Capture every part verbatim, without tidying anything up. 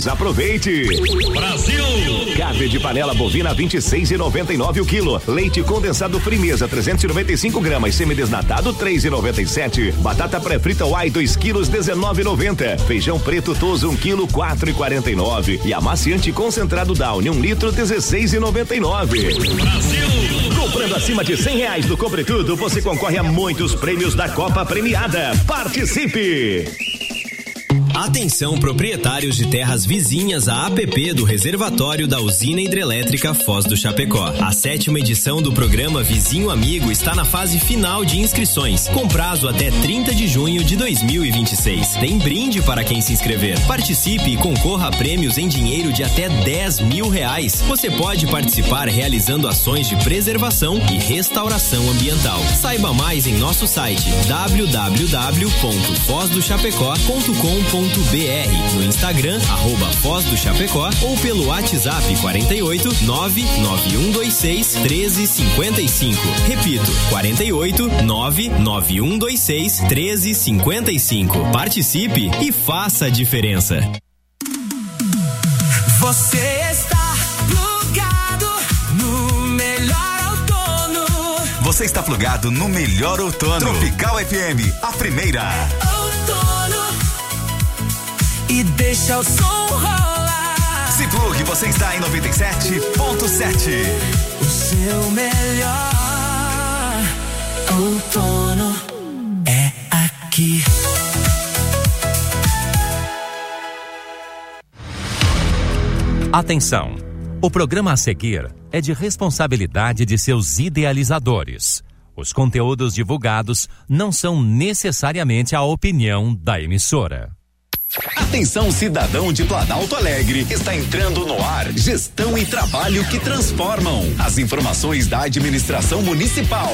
Aproveite! Brasil! Carne de panela bovina vinte e seis reais e noventa e nove centavos o quilo. Leite condensado Frimeza trezentos e noventa e cinco gramas, semidesnatado três reais e noventa e sete centavos. Batata pré-frita Uai dois quilos dezenove reais e noventa centavos. Feijão preto Toso um quilo quatro reais e quarenta e nove centavos. E amaciante concentrado Downy um litro dezesseis reais e noventa e nove centavos. Brasil! Comprando acima de cem reais do Compre Tudo, você concorre a muitos prêmios da Copa Premiada. Participe! Atenção, proprietários de terras vizinhas à A P P do reservatório da usina hidrelétrica Foz do Chapecó. A sétima edição do programa Vizinho Amigo está na fase final de inscrições, com prazo até trinta de junho de dois mil e vinte e seis. Tem brinde para quem se inscrever. Participe e concorra a prêmios em dinheiro de até dez mil reais. Você pode participar realizando ações de preservação e restauração ambiental. Saiba mais em nosso site w w w ponto foz do chapecó ponto com ponto b r, no Instagram, arroba Foz do Chapecó, ou pelo WhatsApp quarenta e oito, nove nove um dois seis, treze cinquenta e cinco. Repito, quarenta e oito, nove nove um dois seis, treze cinquenta e cinco. Participe e faça a diferença. Você está plugado no melhor outono. Você está plugado no melhor outono. Tropical F M, a primeira. E deixa o som rolar. Se plugue, você está em noventa e sete ponto sete. O seu melhor outono é aqui. Atenção! O programa a seguir é de responsabilidade de seus idealizadores. Os conteúdos divulgados não são necessariamente a opinião da emissora. Atenção, cidadão de Planalto Alegre, está entrando no ar Gestão e Trabalho que Transformam. As informações da administração municipal.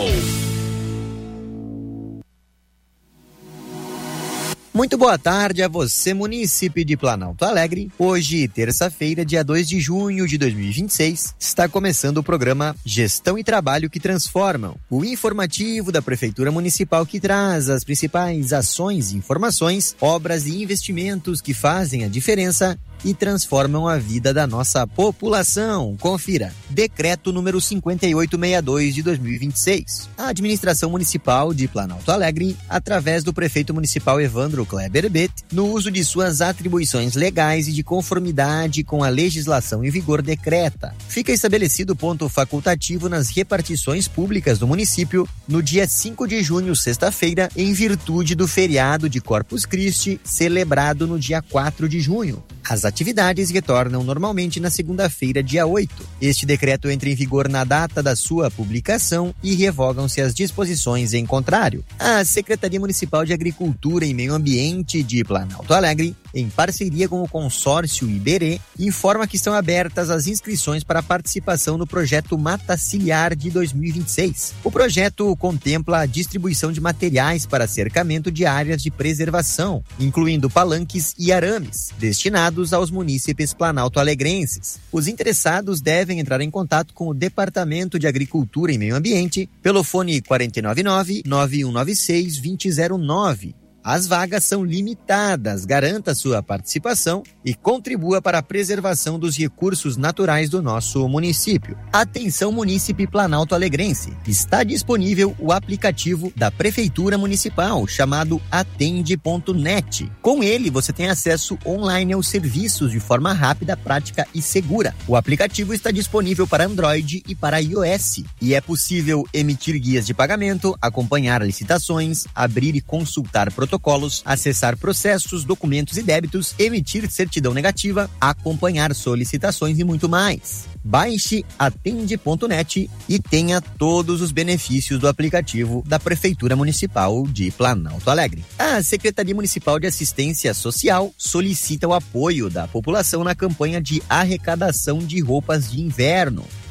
Muito boa tarde a você, munícipe de Planalto Alegre. Hoje, terça-feira, dia dois de junho de dois mil e vinte e seis, está começando o programa Gestão e Trabalho que Transformam, o informativo da Prefeitura Municipal que traz as principais ações, informações, obras e investimentos que fazem a diferença e transformam a vida da nossa população. Confira. Decreto número cinquenta e oito sessenta e dois de dois mil e vinte e seis. A administração municipal de Planalto Alegre, através do prefeito municipal Evandro Kleber Bet, no uso de suas atribuições legais e de conformidade com a legislação em vigor, decreta. Fica estabelecido ponto facultativo nas repartições públicas do município no dia cinco de junho, sexta-feira, em virtude do feriado de Corpus Christi, celebrado no dia quatro de junho. As atividades retornam normalmente na segunda-feira, dia oito. Este decreto entra em vigor na data da sua publicação e revogam-se as disposições em contrário. A Secretaria Municipal de Agricultura e Meio Ambiente de Planalto Alegre, em parceria com o consórcio Iberê, informa que estão abertas as inscrições para participação no projeto Mata Ciliar de dois mil e vinte e seis. O projeto contempla a distribuição de materiais para cercamento de áreas de preservação, incluindo palanques e arames, destinados aos munícipes planalto-alegrenses. Os interessados devem entrar em contato com o Departamento de Agricultura e Meio Ambiente pelo fone quatro nove nove, nove um nove seis, dois zero zero nove. As vagas são limitadas. Garanta sua participação e contribua para a preservação dos recursos naturais do nosso município. Atenção, munícipe Planalto Alegrense. Está disponível o aplicativo da Prefeitura Municipal, chamado atende ponto net. Com ele, você tem acesso online aos serviços de forma rápida, prática e segura. O aplicativo está disponível para Android e para iOS. E é possível emitir guias de pagamento, acompanhar licitações, abrir e consultar protocolos, acessar processos, documentos e débitos, emitir certidão negativa, acompanhar solicitações e muito mais. Baixe atende ponto net e tenha todos os benefícios do aplicativo da Prefeitura Municipal de Planalto Alegre. A Secretaria Municipal de Assistência Social solicita o apoio da população na campanha de arrecadação de roupas de inverno.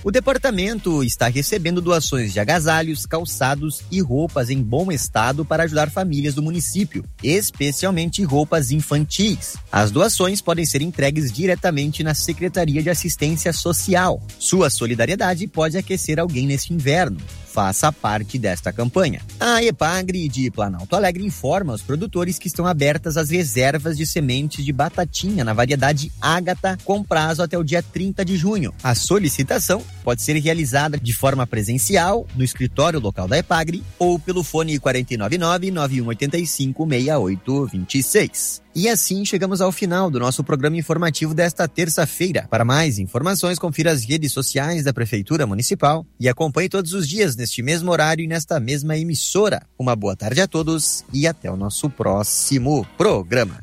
O departamento está recebendo doações de agasalhos, calçados e roupas em bom estado para ajudar famílias do município, especialmente roupas infantis. As doações podem ser entregues diretamente na Secretaria de Assistência Social. Sua solidariedade pode aquecer alguém neste inverno. Faça parte desta campanha. A Epagri de Planalto Alegre informa aos produtores que estão abertas as reservas de sementes de batatinha na variedade Ágata com prazo até o dia trinta de junho. A solicitação pode ser realizada de forma presencial no escritório local da Epagri ou pelo fone quatro nove nove, nove um oito cinco, seis oito dois seis. E assim chegamos ao final do nosso programa informativo desta terça-feira. Para mais informações, confira as redes sociais da Prefeitura Municipal e acompanhe todos os dias neste mesmo horário e nesta mesma emissora. Uma boa tarde a todos e até o nosso próximo programa.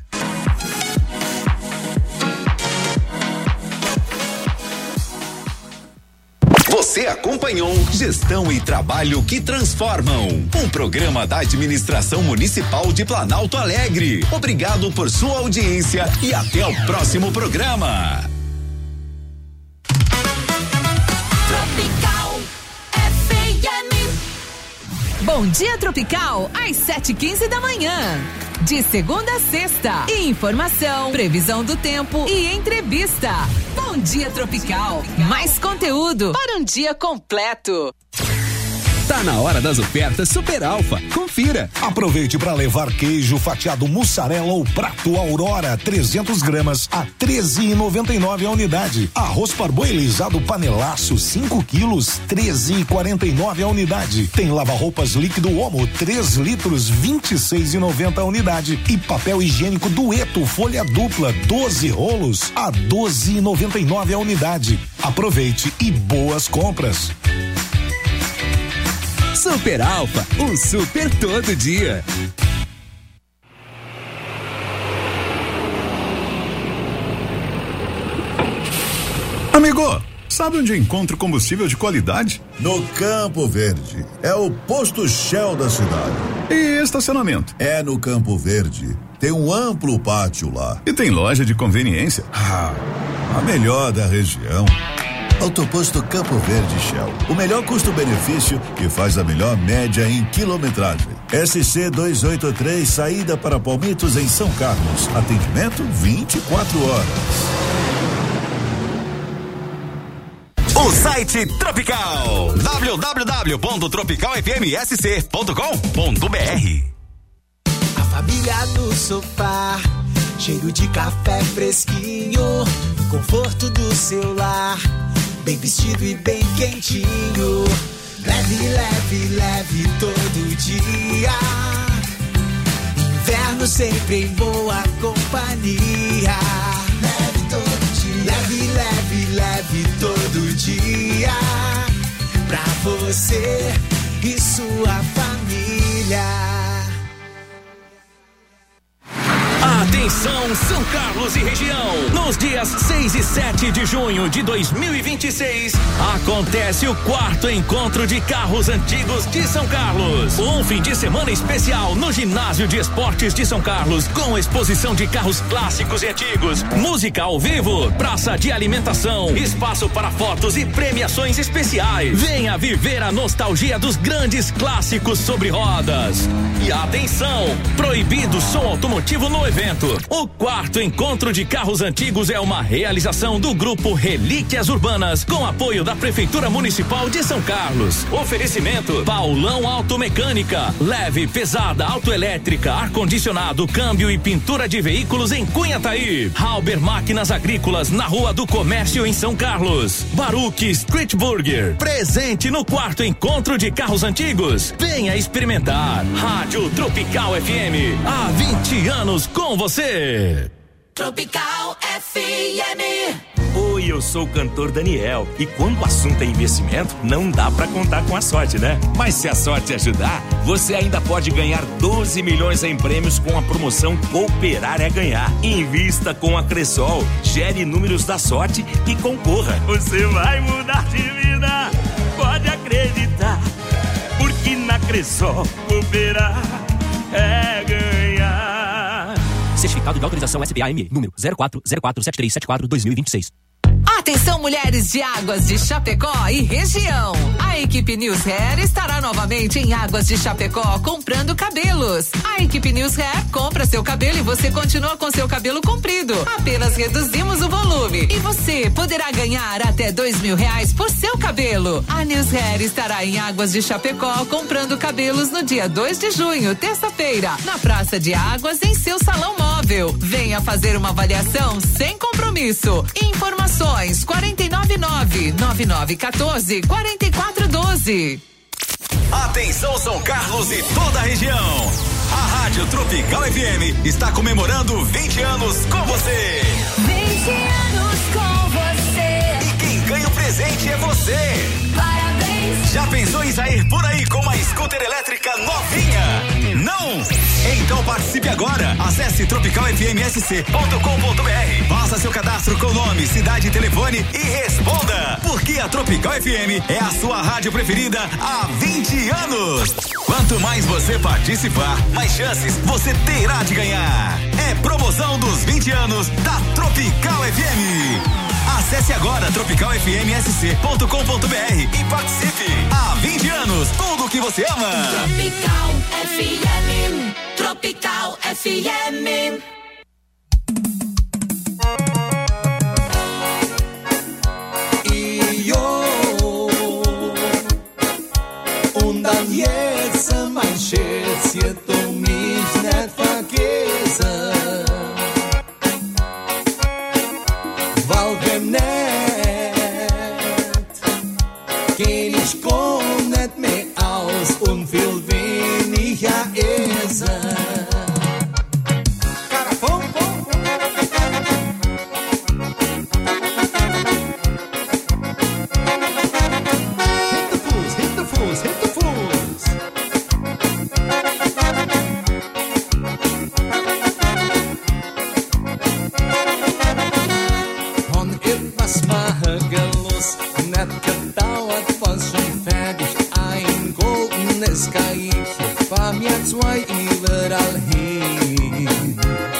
Você acompanhou Gestão e Trabalho que Transformam, um programa da Administração Municipal de Planalto Alegre. Obrigado por sua audiência e até o próximo programa. Tropical F M. Bom dia, Tropical, às sete e quinze da manhã. De segunda a sexta. Informação, previsão do tempo e entrevista. Bom dia, Tropical. Mais conteúdo para um dia completo. Tá na hora das ofertas Super Alfa. Confira. Aproveite para levar queijo fatiado mussarela ou prato Aurora trezentos gramas a treze reais e noventa e nove centavos a unidade. Arroz parboilizado panelaço cinco quilos, treze reais e quarenta e nove centavos a unidade. Tem lava-roupas líquido Omo três litros, vinte e seis reais e noventa centavos a unidade. E papel higiênico Dueto folha dupla doze rolos a doze reais e noventa e nove centavos a unidade. Aproveite e boas compras. Super Alfa, um super todo dia. Amigo, sabe onde encontro combustível de qualidade? No Campo Verde. É o posto Shell da cidade. E estacionamento? É no Campo Verde. Tem um amplo pátio lá. E tem loja de conveniência? Ah, a melhor da região. Autoposto Campo Verde Shell. O melhor custo-benefício que faz a melhor média em quilometragem. S C duzentos e oitenta e três, saída para Palmitos em São Carlos. Atendimento vinte e quatro horas. O site Tropical, w w w ponto tropical f m s c ponto com ponto b r. A família no sofá, cheiro de café fresquinho, conforto do seu lar, bem vestido e bem quentinho. Leve, leve, leve todo dia. Inverno sempre em boa companhia. Leve todo dia. Leve, leve, leve todo dia. Pra você e sua família. Atenção, São Carlos e região. Nos dias seis e sete de junho de dois mil e vinte e seis, acontece o quarto encontro de carros antigos de São Carlos. Um fim de semana especial no Ginásio de Esportes de São Carlos, com exposição de carros clássicos e antigos, música ao vivo, praça de alimentação, espaço para fotos e premiações especiais. Venha viver a nostalgia dos grandes clássicos sobre rodas. E atenção, proibido som automotivo no evento. O quarto encontro de carros antigos é uma realização do grupo Relíquias Urbanas, com apoio da Prefeitura Municipal de São Carlos. Oferecimento: Paulão Automecânica, leve, pesada, autoelétrica, ar-condicionado, câmbio e pintura de veículos em Cunhataí. Halber Máquinas Agrícolas, na Rua do Comércio em São Carlos. Baruch Street Burger, presente no quarto encontro de carros antigos. Venha experimentar. Rádio Tropical F M, há vinte anos com você. Tropical F M. Oi, eu sou o cantor Daniel e quando o assunto é investimento, não dá pra contar com a sorte, né? Mas se a sorte ajudar, você ainda pode ganhar doze milhões em prêmios com a promoção Cooperar é Ganhar. Invista com a Cressol, gere números da sorte e concorra. Você vai mudar de vida, pode acreditar, porque na Cressol cooperar é ganhar. Certificado de autorização S B A M, número zero quatro zero quatro sete três sete quatro dois mil e vinte e seis. Atenção, mulheres de Águas de Chapecó e região. A equipe News Hair estará novamente em Águas de Chapecó comprando cabelos. A equipe News Hair compra seu cabelo e você continua com seu cabelo comprido. Apenas reduzimos o volume e você poderá ganhar até dois mil reais por seu cabelo. A News Hair estará em Águas de Chapecó comprando cabelos no dia dois de junho, terça-feira, na Praça de Águas, em seu salão móvel. Venha fazer uma avaliação sem compromisso. Informações quatro nove nove, nove nove um quatro, quatro quatro um dois. Atenção, São Carlos e toda a região. A Rádio Tropical F M está comemorando vinte anos com você. vinte anos com você. E quem ganha o presente é você. Parabéns. Já pensou em sair por aí com uma scooter elétrica novinha? Não? Então participe agora. Acesse tropical f m s c ponto com ponto b r. Faça seu cadastro com nome, cidade e telefone e responda. Porque a Tropical F M é a sua rádio preferida há vinte anos. Quanto mais você participar, mais chances você terá de ganhar. É promoção dos vinte anos da Tropical F M. Acesse agora tropical f m s c ponto com ponto b r e participe. Há vinte anos, tudo que você ama. Tropical F M. Tropical F M. Und dann jetzt, mein Schatz, ihr du mich nicht vergessen. Weil wenn nicht, geh ich gar nicht mehr aus und viel weniger essen. Zwei überall hin.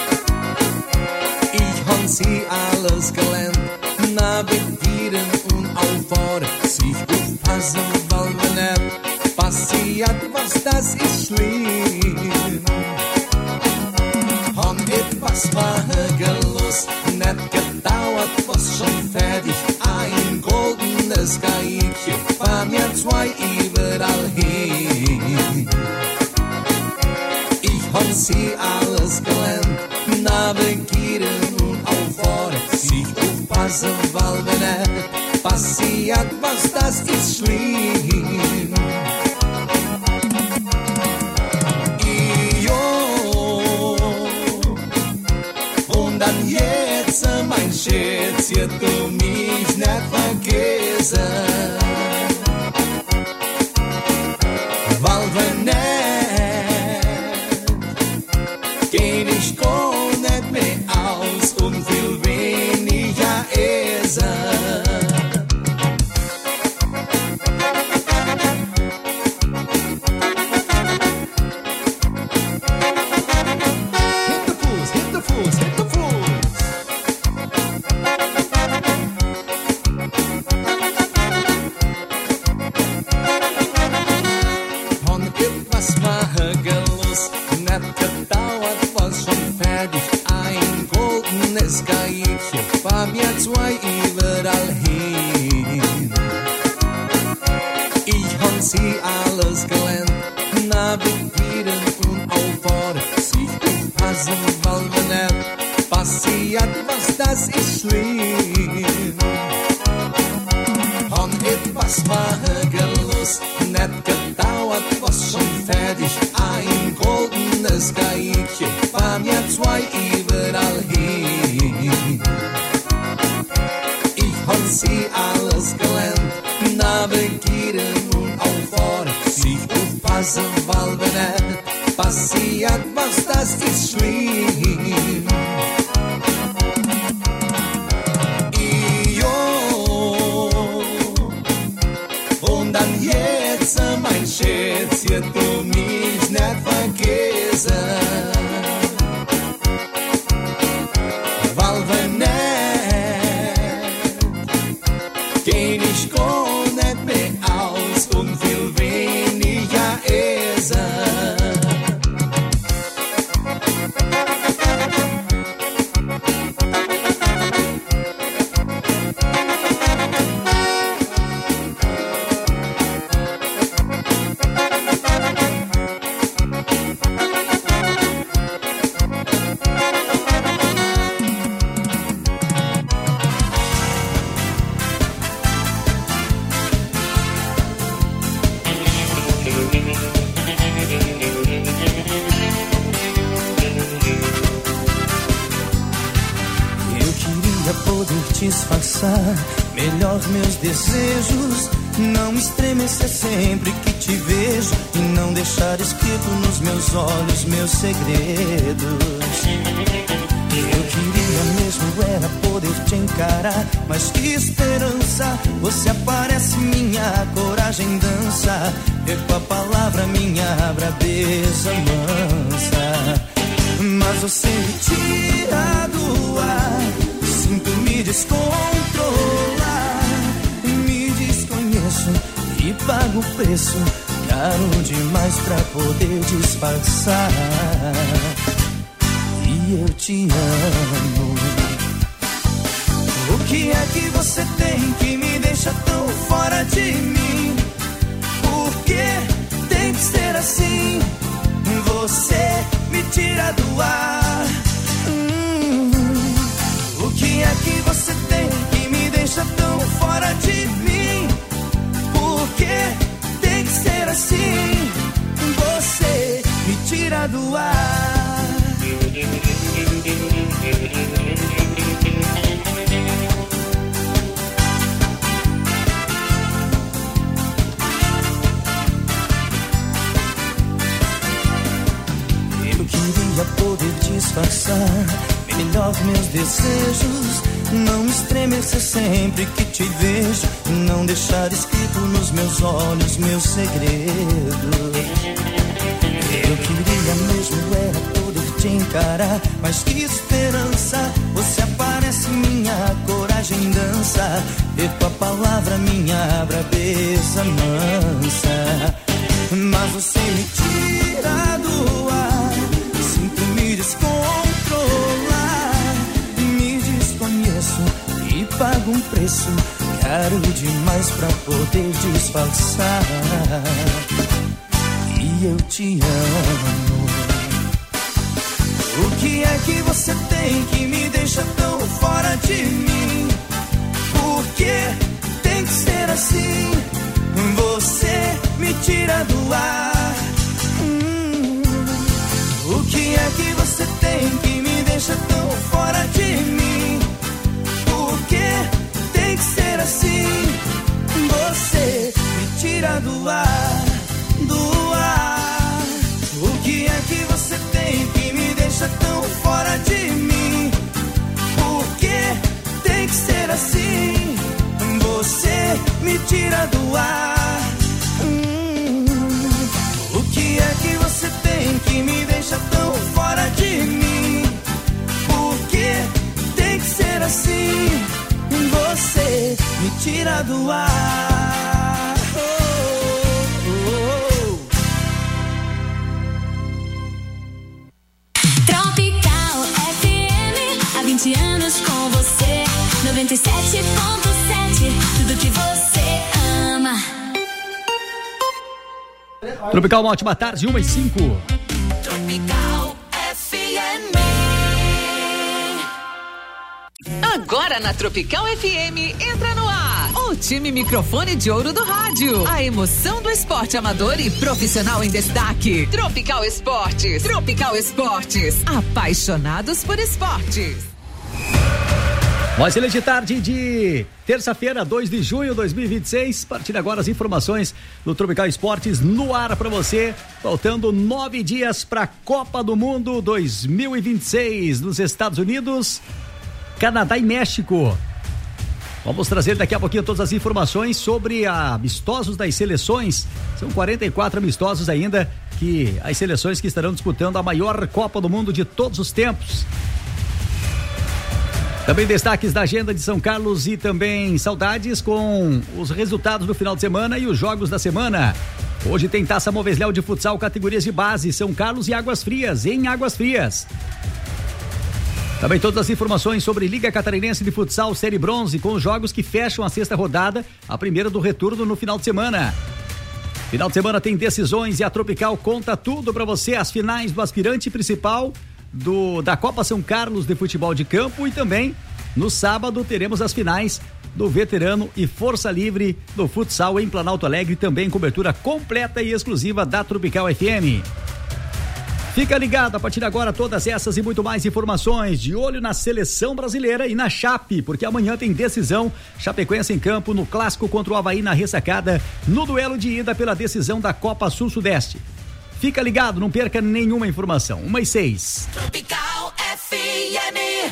Ich hab sie alles gelernt, navigieren und auffahren, sich aufpassen, weil mir nicht passiert, was das ist schlimm. Hab etwas makellos, nicht gedauert, was schon fertig, ein goldenes Geilchen, war mir zwei überall hin. Hab sie alles gelernt, navigieren und auffahren, sich aufpassen, weil mir nicht passiert, was das ist schlimm. Jo, und dann jetzt, mein Schatz, ihr du mich nicht vergessen, weil wir nicht geh ich gar nicht mehr aus und viel weniger essen. Hinterfuß, Hinterfuß, Hinterfuß. Und etwas makellos, nicht gedauert, was schon fertig, ein goldenes Geilchen, war mir zwei überall hin. Ich hab sie alles gelernt, navigieren und auffahren, sich aufpassen, weil mir nicht passiert, was das ist schlimm. Hab etwas makellos, nicht gedauert, was schon fertig, ein goldenes Geilchen, war mir zwei überall hin. Ich hab sie alles gelernt, navigieren und auffahren, sich aufpassen, weil mir nicht passiert, was das ist schlimm. Und dann jetzt, mein Schatz, ihr du mich nicht vergessen, weil wir nicht den ich ohne mehr aus und viel weniger essen. Disfarçar melhor meus desejos, não estremecer sempre que te vejo e não deixar escrito nos meus olhos meus segredos. Eu queria mesmo era poder te encarar, mas que esperança, você aparece, minha coragem dança, vê com a palavra minha brabeza mansa. Mas você me tira do ar, sinto me descontrolar, me desconheço e pago o preço caro demais pra poder disfarçar. E eu te amo. O que é que você tem que me deixa tão fora de mim? Por que tem que ser assim? Você me tira do ar. O que é que você tem que me deixa tão fora de mim? Por que tem que ser assim? Você me tira do ar. Eu queria poder disfarçar melhor meus desejos, não estremecer sempre que te vejo, não deixar escrito nos meus olhos meus segredos. Eu queria mesmo era poder te encarar, mas que esperança, você aparece, minha coragem dança, vê com a palavra minha brabeza mansa. Mas você me tira do ar, sinto me descontrolar, e pago um preço caro demais pra poder disfarçar. E eu te amo. O que é que você tem que me deixa tão fora de mim? Por que tem que ser assim? Você me tira do ar. Hum. O que é que você tem que me deixa tão fora de mim? Por que tem que ser assim? Você me tira do ar, do ar. O que é que você tem que me deixa tão fora de mim? Por que tem que ser assim? Você me tira do ar. Hum. O que é que você tem que me deixa tão fora de mim? Por que tem que ser assim? Você me tira do ar. Oh, oh, oh. Tropical F M, há vinte anos com você. noventa e sete ponto sete, tudo que você ama. Tropical, uma ótima tarde, uma e cinco. Tropical F M. Agora na Tropical F M, entra no ar o time microfone de ouro do rádio. A emoção do esporte amador e profissional em destaque. Tropical Esportes. Tropical Esportes. Apaixonados por esportes. Voz de tarde de terça-feira, dois de junho de dois mil e vinte e seis. A partir de agora, as informações do Tropical Esportes no ar para você. Faltando nove dias para a Copa do Mundo dois mil e vinte e seis nos Estados Unidos, Canadá e México. Vamos trazer daqui a pouquinho todas as informações sobre amistosos das seleções. São quarenta e quatro amistosos ainda, que as seleções que estarão disputando a maior Copa do Mundo de todos os tempos. Também destaques da agenda de São Carlos e também saudades com os resultados do final de semana e os jogos da semana. Hoje tem Taça Movesléu de futsal, categorias de base, São Carlos e Águas Frias, em Águas Frias. Também todas as informações sobre Liga Catarinense de Futsal Série Bronze, com os jogos que fecham a sexta rodada, a primeira do retorno no final de semana. Final de semana tem decisões e a Tropical conta tudo para você, as finais do aspirante principal do, da Copa São Carlos de Futebol de Campo, e também no sábado teremos as finais do Veterano e Força Livre do Futsal em Planalto Alegre, também cobertura completa e exclusiva da Tropical F M. Fica ligado, a partir de agora todas essas e muito mais informações, de olho na seleção brasileira e na Chape, porque amanhã tem decisão, Chapecoense em campo no clássico contra o Avaí na ressacada, no duelo de ida pela decisão da Copa Sul-Sudeste. Fica ligado, não perca nenhuma informação. Uma e seis. Tropical F M.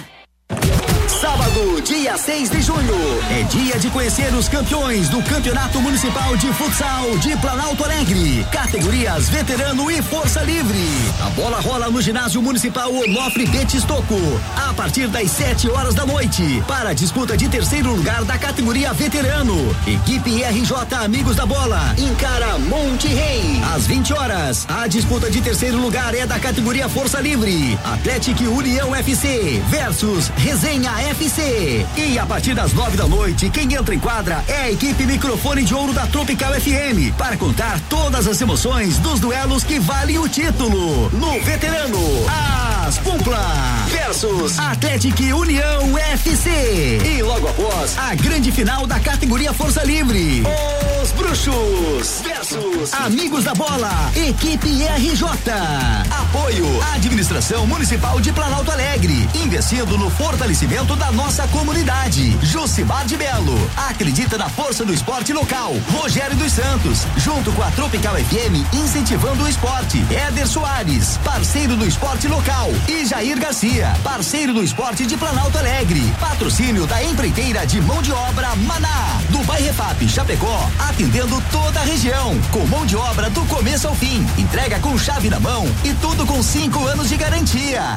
Sábado, dia seis de junho, é dia de conhecer os campeões do Campeonato Municipal de Futsal de Planalto Alegre, categorias Veterano e Força Livre. A bola rola no ginásio municipal Onofre Betistoco, a partir das sete horas da noite, para a disputa de terceiro lugar da categoria Veterano. Equipe R J Amigos da Bola encara Monte Rei. Às vinte horas, a disputa de terceiro lugar é da categoria Força Livre, Atlético União F C versus Resenha F C. E a partir das nove da noite, quem entra em quadra é a equipe Microfone de Ouro da Tropical F M, para contar todas as emoções dos duelos que valem o título. No Veterano, As Pumpla versus Atlético União F C. E logo após, a grande final da categoria Força Livre, Os Bruxos versus Amigos da Bola, equipe R J. Apoio Administração Municipal de Planalto Alegre, investindo no fortalecimento da nossa comunidade. Jucimar de Belo, acredita na força do esporte local. Rogério dos Santos, junto com a Tropical F M, incentivando o esporte. Éder Soares, parceiro do esporte local. E Jair Garcia, parceiro do esporte de Planalto Alegre. Patrocínio da empreiteira de mão de obra Maná, do Bairrefap Chapecó, atendendo toda a região, com mão de obra do começo ao fim. Entrega com chave na mão e tudo com cinco anos de garantia.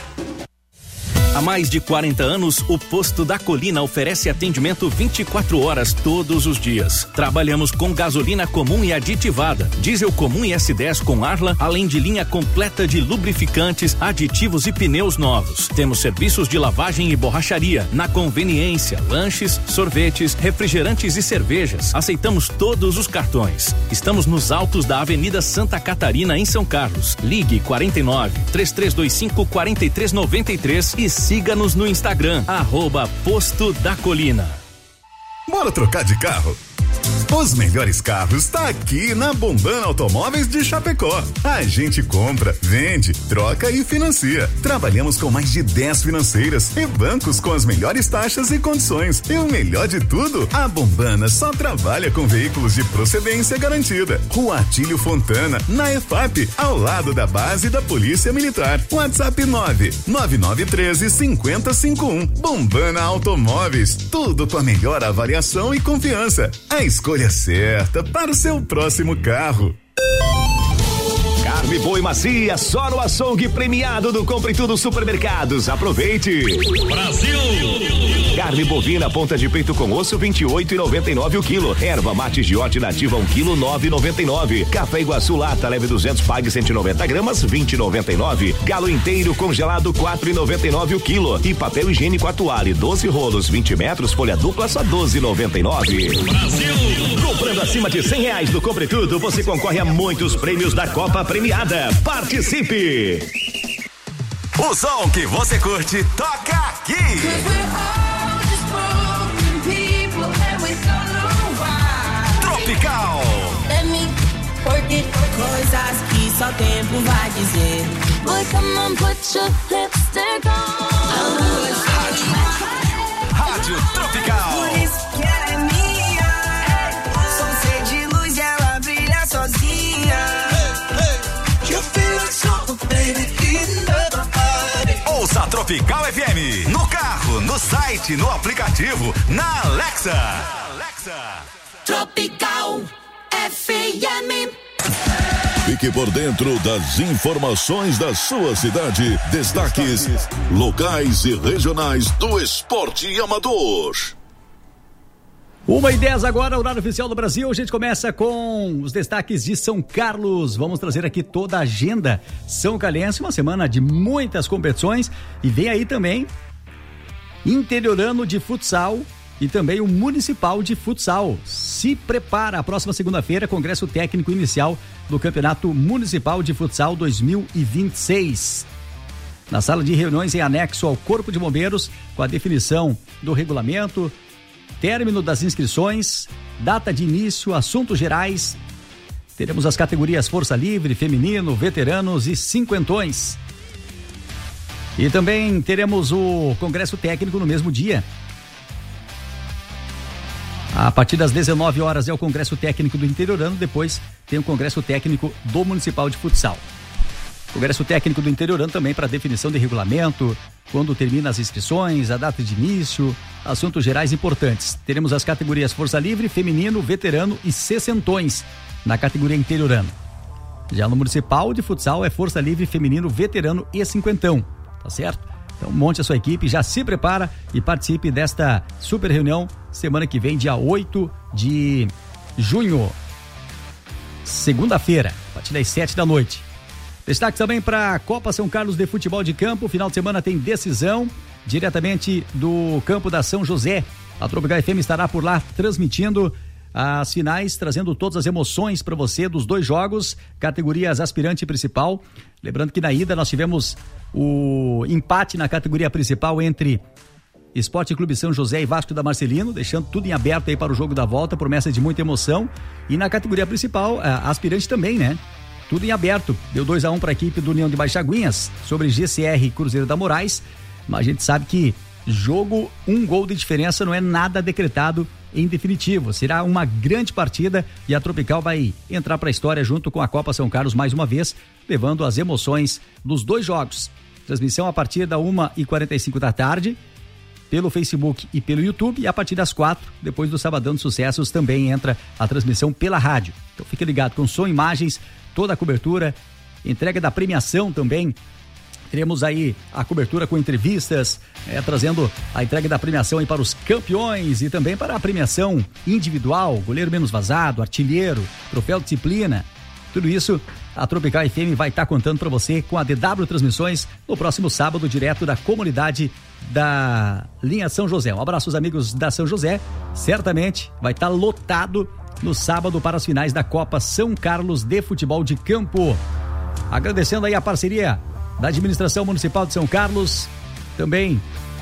Há mais de quarenta anos, o Posto da Colina oferece atendimento vinte e quatro horas todos os dias. Trabalhamos com gasolina comum e aditivada, diesel comum e S dez com Arla, além de linha completa de lubrificantes, aditivos e pneus novos. Temos serviços de lavagem e borracharia, na conveniência, lanches, sorvetes, refrigerantes e cervejas. Aceitamos todos os cartões. Estamos nos altos da Avenida Santa Catarina, em São Carlos. Ligue quarenta e nove, três três dois cinco, quatro três nove três e siga-nos no Instagram, arroba Posto da Colina. Bora trocar de carro? Os melhores carros tá aqui na Bombana Automóveis de Chapecó. A gente compra, vende, troca e financia. Trabalhamos com mais de dez financeiras e bancos com as melhores taxas e condições. E o melhor de tudo, a Bombana só trabalha com veículos de procedência garantida. Rua Atílio Fontana, na E F A P, ao lado da base da Polícia Militar. WhatsApp nove nove nove um três cinco zero cinco um. Bombana Automóveis, tudo com a melhor avaliação e confiança. A escolha certa para o seu próximo carro. Carne boa e macia, só no açougue premiado do Compre Tudo Supermercados. Aproveite. Brasil! Carne bovina ponta de peito com osso vinte e oito e noventa e nove o quilo. Erva mate Giote nativa um quilo nove e noventa e nove. Café Iguaçu lata leve duzentos pague cento e noventa gramas vinte e noventa e nove. Galo inteiro congelado quatro e noventa e nove o quilo. E papel higiênico Atuale doze rolos vinte metros folha dupla só doze e noventa e nove. Brasil! Comprando acima de cem reais do Compre Tudo, você concorre a muitos prêmios da Copa Premiada. Participe! O som que você curte toca aqui. Tropical. Coisas que só tempo vai dizer. Boy, come on, put your lipstick on. Rádio, Rádio Tropical. Por isso que ela é minha. Sou ser de luz e ela brilha sozinha. You feel like so, baby, in the body. Ouça a Tropical F M no carro, no site, no aplicativo, na Alexa. Na Alexa. Tropical F M. Fique por dentro das informações da sua cidade. Destaques locais e regionais do esporte amador. Uma e dez agora, horário oficial do Brasil. A gente começa com os destaques de São Carlos. Vamos trazer aqui toda a agenda são calense, uma semana de muitas competições. E vem aí também Interiorano de Futsal e também o Municipal de Futsal. Se prepara, a próxima segunda-feira, congresso técnico inicial do Campeonato Municipal de Futsal dois mil e vinte e seis. Na sala de reuniões em anexo ao Corpo de Bombeiros, com a definição do regulamento, término das inscrições, data de início, assuntos gerais. Teremos as categorias Força Livre, Feminino, Veteranos e Cinquentões. E também teremos o congresso técnico no mesmo dia. A partir das dezenove horas é o congresso técnico do Interiorano, depois tem o congresso técnico do Municipal de Futsal. Congresso técnico do Interiorano também para definição de regulamento, quando termina as inscrições, a data de início, assuntos gerais importantes. Teremos as categorias Força Livre, Feminino, Veterano e Sessentões na categoria Interiorano. Já no Municipal de Futsal é Força Livre, Feminino, Veterano e Cinquentão, tá certo? Então monte a sua equipe, já se prepara e participe desta super reunião semana que vem, dia oito de junho, segunda-feira, a partir das sete da noite. Destaque também para a Copa São Carlos de Futebol de Campo. Final de semana tem decisão diretamente do campo da São José. A Tropical F M estará por lá transmitindo as finais, trazendo todas as emoções para você dos dois jogos, categorias aspirante e principal. Lembrando que na ida nós tivemos o empate na categoria principal entre Esporte Clube São José e Vasco da Marcelino, deixando tudo em aberto aí para o jogo da volta, promessa de muita emoção. E na categoria principal, a aspirante também, né? Tudo em aberto. Deu dois a um para a equipe do União de Baixaguinhas sobre G C R Cruzeiro da Moraes. Mas a gente sabe que jogo, um gol de diferença não é nada decretado em definitivo. Será uma grande partida e a Tropical vai entrar para a história junto com a Copa São Carlos mais uma vez, levando as emoções dos dois jogos. Transmissão a partir da uma e quarenta e cinco da tarde, pelo Facebook e pelo YouTube, e a partir das quatro, depois do Sabadão de Sucessos, também entra a transmissão pela rádio. Então fique ligado com som, imagens, toda a cobertura, entrega da premiação também. Teremos aí a cobertura com entrevistas, é, trazendo a entrega da premiação aí para os campeões e também para a premiação individual, goleiro menos vazado, artilheiro, troféu disciplina. Tudo isso a Tropical F M vai estar contando para você com a D W Transmissões no próximo sábado, direto da comunidade da linha São José. Um abraço aos amigos da São José. Certamente vai estar lotado no sábado para as finais da Copa São Carlos de Futebol de Campo. Agradecendo aí a parceria da Administração Municipal de São Carlos, também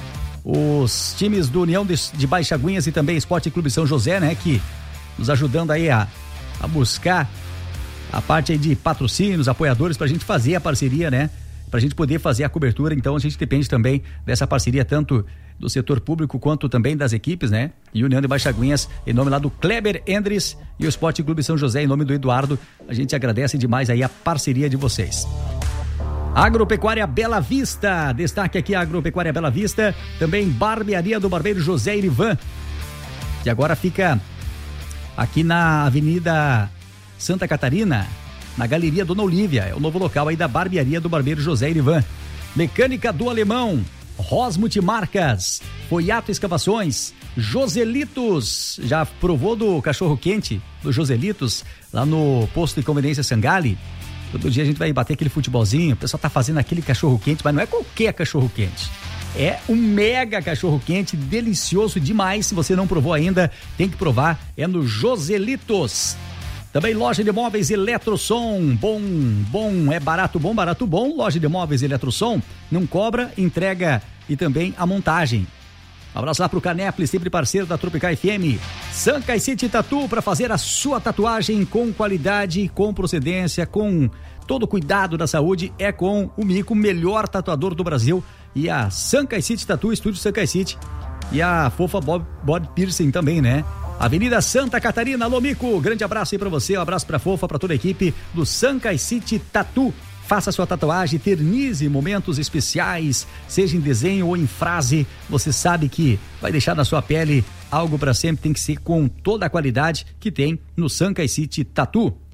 os times do União de, de Baixaguinhas e também Esporte Clube São José, né, que nos ajudando aí a, a buscar a parte aí de patrocínios, apoiadores, pra gente fazer a parceria, né, pra gente poder fazer a cobertura. Então a gente depende também dessa parceria, tanto do setor público quanto também das equipes, né, e União de Baixaguinhas, em nome lá do Kleber Endres, e o Esporte Clube São José, em nome do Eduardo. A gente agradece demais aí a parceria de vocês. Agropecuária Bela Vista, destaque aqui a Agropecuária Bela Vista, também Barbearia do Barbeiro José Irivan, que agora fica aqui na Avenida Santa Catarina, na Galeria Dona Olívia, é o novo local aí da Barbearia do Barbeiro José Irivan. Mecânica do Alemão, Ros Multimarcas, Foiato Escavações, Joselitos, já provou do cachorro quente do Joselitos, lá no posto de conveniência Sangali? Todo dia a gente vai bater aquele futebolzinho, o pessoal tá fazendo aquele cachorro quente, mas não é qualquer cachorro quente. É um mega cachorro quente, delicioso demais. Se você não provou ainda, tem que provar. É no Joselitos. Também loja de móveis Eletrosom. Bom, bom, é barato, bom, barato, bom. Loja de móveis Eletrosom. Não cobra, entrega e também a montagem. Um abraço lá pro Canepli, sempre parceiro da Tropical F M. Sancai City Tatu, para fazer a sua tatuagem com qualidade, com procedência, com todo cuidado da saúde, é com o Mico, melhor tatuador do Brasil, e a Sancai City Tatu, Estúdio Sancai City, e a fofa Bob, Bob Piercing também, né? Avenida Santa Catarina, alô Mico, grande abraço aí pra você, um abraço pra fofa, pra toda a equipe do Sancai City Tatu. Faça sua tatuagem, eternize momentos especiais, seja em desenho ou em frase. Você sabe que vai deixar na sua pele algo para sempre, tem que ser com toda a qualidade que tem no Sancai City Tatu.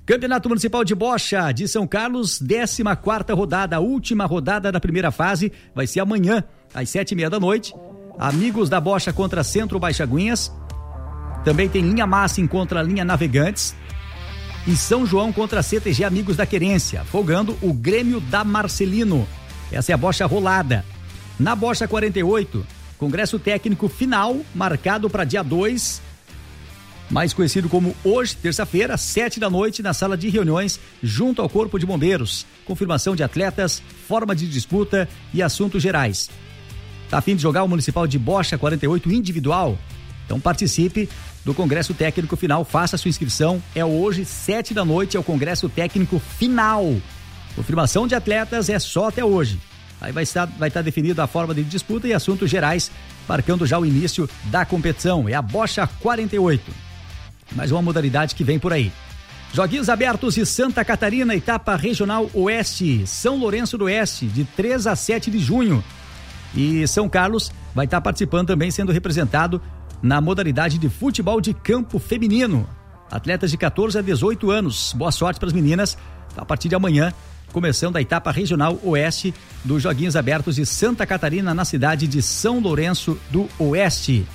Campeonato Municipal de Bocha de São Carlos, décima quarta rodada, a última rodada da primeira fase, vai ser amanhã, às sete e meia da noite. Amigos da Bocha contra Centro Baixa Aguinhas. Também tem Linha Massa contra Linha Navegantes. E São João contra C T G Amigos da Querência, folgando o Grêmio da Marcelino. Essa é a Bocha rolada. Na Bocha quarenta e oito, congresso técnico final, marcado para dia dois, mais conhecido como hoje, terça-feira, sete da noite, na sala de reuniões, junto ao Corpo de Bombeiros. Confirmação de atletas, forma de disputa e assuntos gerais. Tá a fim de jogar o Municipal de Bocha quarenta e oito individual? Então participe do Congresso Técnico Final, faça sua inscrição. É hoje, sete da noite, é o Congresso Técnico Final. Confirmação de atletas é só até hoje. Aí vai estar, vai estar definida a forma de disputa e assuntos gerais, marcando já o início da competição. É a Bocha quarenta e oito. Mais uma modalidade que vem por aí. Joguinhos abertos de Santa Catarina, etapa regional Oeste, São Lourenço do Oeste, de três a sete de junho. E São Carlos vai estar participando também, sendo representado na modalidade de futebol de campo feminino. Atletas de quatorze a dezoito anos. Boa sorte para as meninas. A partir de amanhã, começando a etapa regional Oeste dos Joguinhos Abertos de Santa Catarina, na cidade de São Lourenço do Oeste.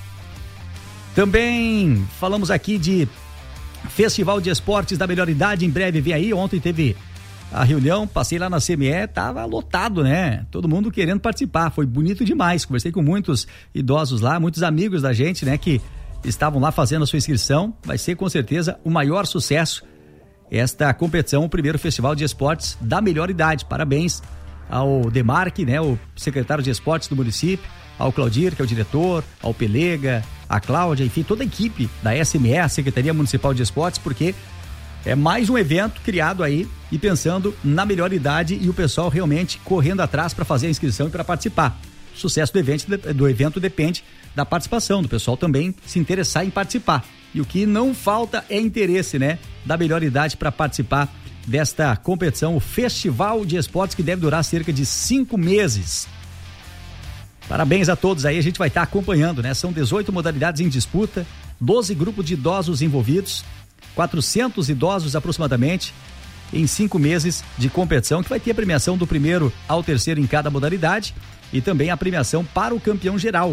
Também falamos aqui de Festival de Esportes da Melhor Idade, em breve vem aí. Ontem teve a reunião, passei lá na C M E, tava lotado, né? Todo mundo querendo participar, foi bonito demais. Conversei com muitos idosos lá, muitos amigos da gente, né? Que estavam lá fazendo a sua inscrição. Vai ser com certeza o maior sucesso esta competição, o primeiro Festival de Esportes da Melhor Idade. Parabéns ao Demarque, né? O secretário de Esportes do município, ao Claudir, que é o diretor, ao Pelega, a Cláudia, enfim, toda a equipe da S M E, a Secretaria Municipal de Esportes, porque é mais um evento criado aí e pensando na melhor idade e o pessoal realmente correndo atrás para fazer a inscrição e para participar. O sucesso do evento, do evento depende da participação, do pessoal também se interessar em participar. E o que não falta é interesse, né? Da melhor idade para participar desta competição, o Festival de Esportes, que deve durar cerca de cinco meses. Parabéns a todos aí, a gente vai estar acompanhando, né? São dezoito modalidades em disputa, doze grupos de idosos envolvidos, quatrocentos idosos aproximadamente, em cinco meses de competição, que vai ter a premiação do primeiro ao terceiro em cada modalidade e também a premiação para o campeão geral.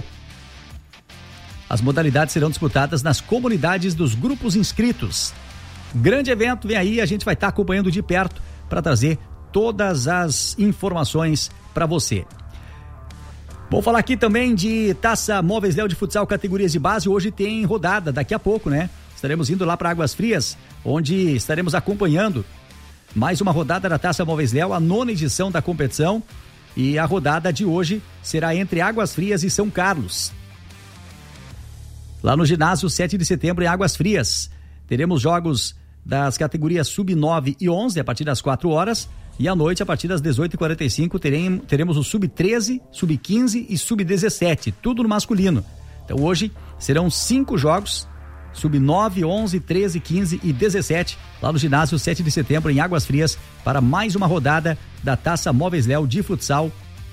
As modalidades serão disputadas nas comunidades dos grupos inscritos. Grande evento, vem aí, a gente vai estar acompanhando de perto para trazer todas as informações para você. Vou falar aqui também de Taça Móveis Léo de Futsal categorias de base. Hoje tem rodada, daqui a pouco, né? Estaremos indo lá para Águas Frias, onde estaremos acompanhando mais uma rodada da Taça Móveis Léo, a nona edição da competição. E a rodada de hoje será entre Águas Frias e São Carlos. Lá no ginásio sete de setembro, em Águas Frias. Teremos jogos das categorias sub nove e onze a partir das quatro horas. E à noite, a partir das dezoito e quarenta e cinco, teremos, teremos o sub treze, sub quinze e sub dezessete, tudo no masculino. Então hoje serão cinco jogos, sub nove, onze, treze, quinze e dezessete, lá no ginásio sete de setembro, em Águas Frias, para mais uma rodada da Taça Móveis Léo de Futsal,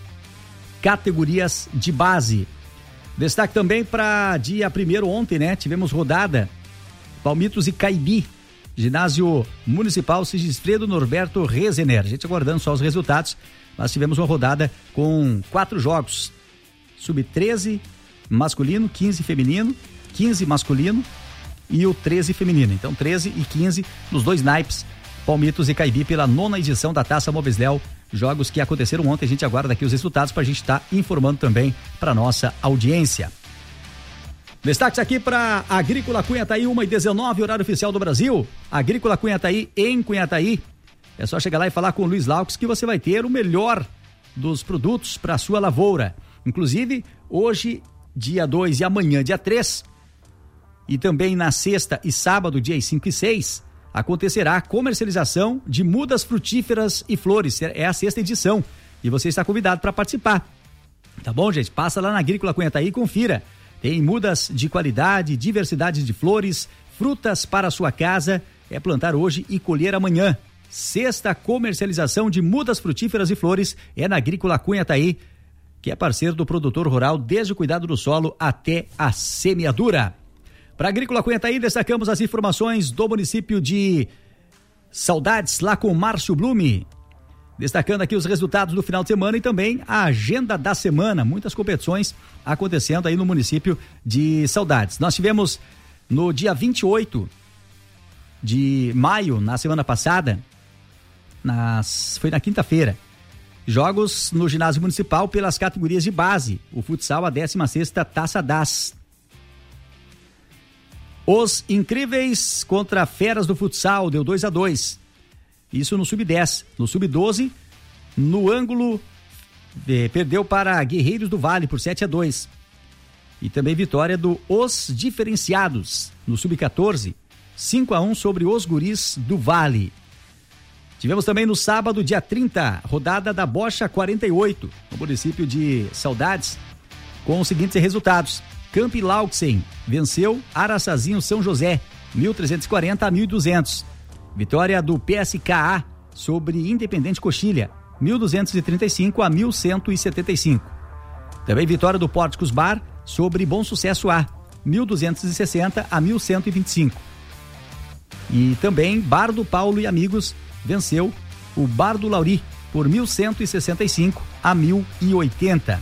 categorias de base. Destaque também para dia primeiro, ontem, né? Tivemos rodada Palmitos e Caibi, ginásio municipal Sigisfredo Norberto Rezener. A gente aguardando só os resultados, mas tivemos uma rodada com quatro jogos, sub treze masculino, quinze feminino, quinze masculino e o treze feminino. Então treze e quinze nos dois naipes, Palmitos e Caibi, pela nona edição da Taça Móveis Léo. Jogos que aconteceram ontem, a gente aguarda aqui os resultados para a gente estar tá informando também para nossa audiência. Destaques aqui para Agrícola Cunhataí, uma e dezenove, horário oficial do Brasil. Agrícola Cunhataí, em Cunhataí. É só chegar lá e falar com o Luiz Laux que você vai ter o melhor dos produtos para a sua lavoura. Inclusive, hoje, dia dois e amanhã, dia três, e também na sexta e sábado, dias cinco e seis, acontecerá a comercialização de mudas frutíferas e flores. É a sexta edição e você está convidado para participar. Tá bom, gente? Passa lá na Agrícola Cunhataí e confira. Tem mudas de qualidade, diversidade de flores, frutas para a sua casa. É plantar hoje e colher amanhã. Sexta comercialização de mudas frutíferas e flores é na Agrícola Cunhataí, que é parceiro do produtor rural desde o cuidado do solo até a semeadura. Para a Agrícola Cunhataí, destacamos as informações do município de Saudades lá com o Márcio Blume. Destacando aqui os resultados do final de semana e também a agenda da semana. Muitas competições acontecendo aí no município de Saudades. Nós tivemos no dia vinte e oito de maio, na semana passada, nas, foi na quinta-feira, jogos no ginásio municipal pelas categorias de base. O futsal, a décima sexta Taça Das. Os Incríveis contra Feras do Futsal, deu dois a dois. Isso no sub dez. No sub doze, no ângulo, eh, perdeu para Guerreiros do Vale por sete a dois. E também vitória do Os Diferenciados, no sub quatorze, cinco a um sobre os Guris do Vale. Tivemos também no sábado, dia trinta, rodada da Bocha quarenta e oito, no município de Saudades, com os seguintes resultados. Camp Lauxen venceu Araçazinho São José, mil trezentos e quarenta a mil e duzentos. Vitória do P S K A sobre Independente Coxilha, mil duzentos e trinta e cinco a mil cento e setenta e cinco. Também vitória do Pórticos Bar sobre Bom Sucesso A, mil duzentos e sessenta a mil cento e vinte e cinco. E também Bar do Paulo e Amigos venceu o Bar do Lauri por mil cento e sessenta e cinco a mil e oitenta.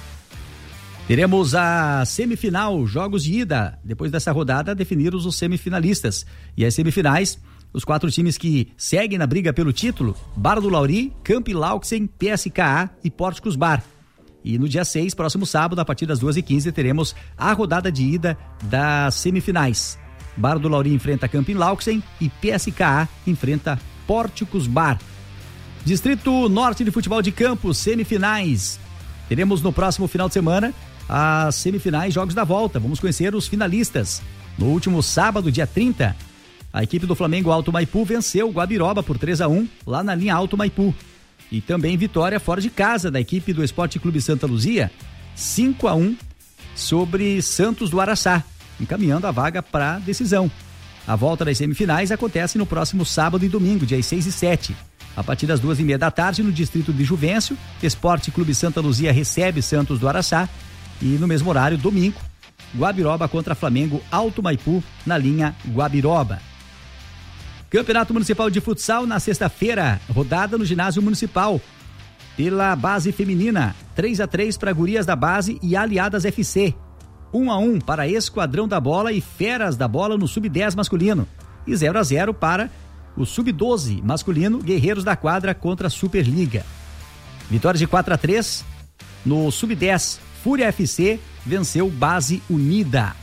Teremos a semifinal, jogos de ida. Depois dessa rodada, definiram os semifinalistas. E as semifinais, os quatro times que seguem na briga pelo título: Bar do Lauri, Camp Lauxen, P S K A e Pórticos Bar. E no dia seis, próximo sábado, a partir das duas e quinze, teremos a rodada de ida das semifinais. Bar do Lauri enfrenta Camp Lauxen e P S K A enfrenta Pórticos Bar. Distrito Norte de Futebol de Campos, semifinais. Teremos no próximo final de semana as semifinais, jogos da volta. Vamos conhecer os finalistas. No último sábado, dia trinta, a equipe do Flamengo Alto Maipu venceu o Guabiroba por três a um, lá na linha Alto Maipu. E também vitória fora de casa da equipe do Esporte Clube Santa Luzia, cinco a um sobre Santos do Araçá, encaminhando a vaga para decisão. A volta das semifinais acontece no próximo sábado e domingo, dias seis e sete. A partir das duas e meia da tarde, no distrito de Juvencio, Esporte Clube Santa Luzia recebe Santos do Araçá. E no mesmo horário, domingo, Guabiroba contra Flamengo Alto Maipu, na linha Guabiroba. Campeonato Municipal de Futsal na sexta-feira, rodada no ginásio municipal. Pela base feminina, três a três para Gurias da Base e Aliadas F C. um a um para Esquadrão da Bola e Feras da Bola no sub dez masculino. E zero a zero para o sub doze masculino, Guerreiros da Quadra contra a Superliga. Vitória de quatro a três no sub dez. Fúria F C venceu Base Unida.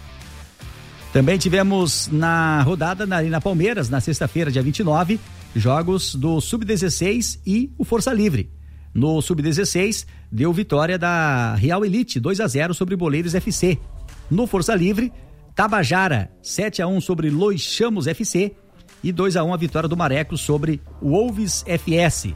Também tivemos na rodada na Arena Palmeiras, na sexta-feira, dia vinte e nove, jogos do sub dezesseis e o Força Livre. No sub dezesseis, deu vitória da Real Elite, dois a zero sobre Boleiros F C. No Força Livre, Tabajara, sete a um sobre Lois Chamos F C e dois a um a vitória do Mareco sobre Wolves F S.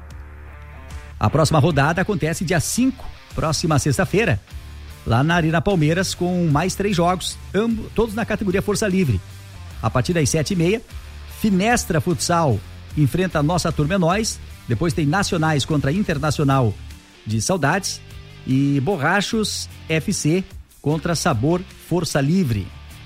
A próxima rodada acontece dia cinco, próxima sexta-feira, lá na Arena Palmeiras, com mais três jogos, ambos, todos na categoria Força Livre. A partir das sete e meia, Finestra Futsal enfrenta a Nossa Turma é Nós, depois tem Nacionais contra Internacional de Saudades e Borrachos F C contra Sabor Força Livre.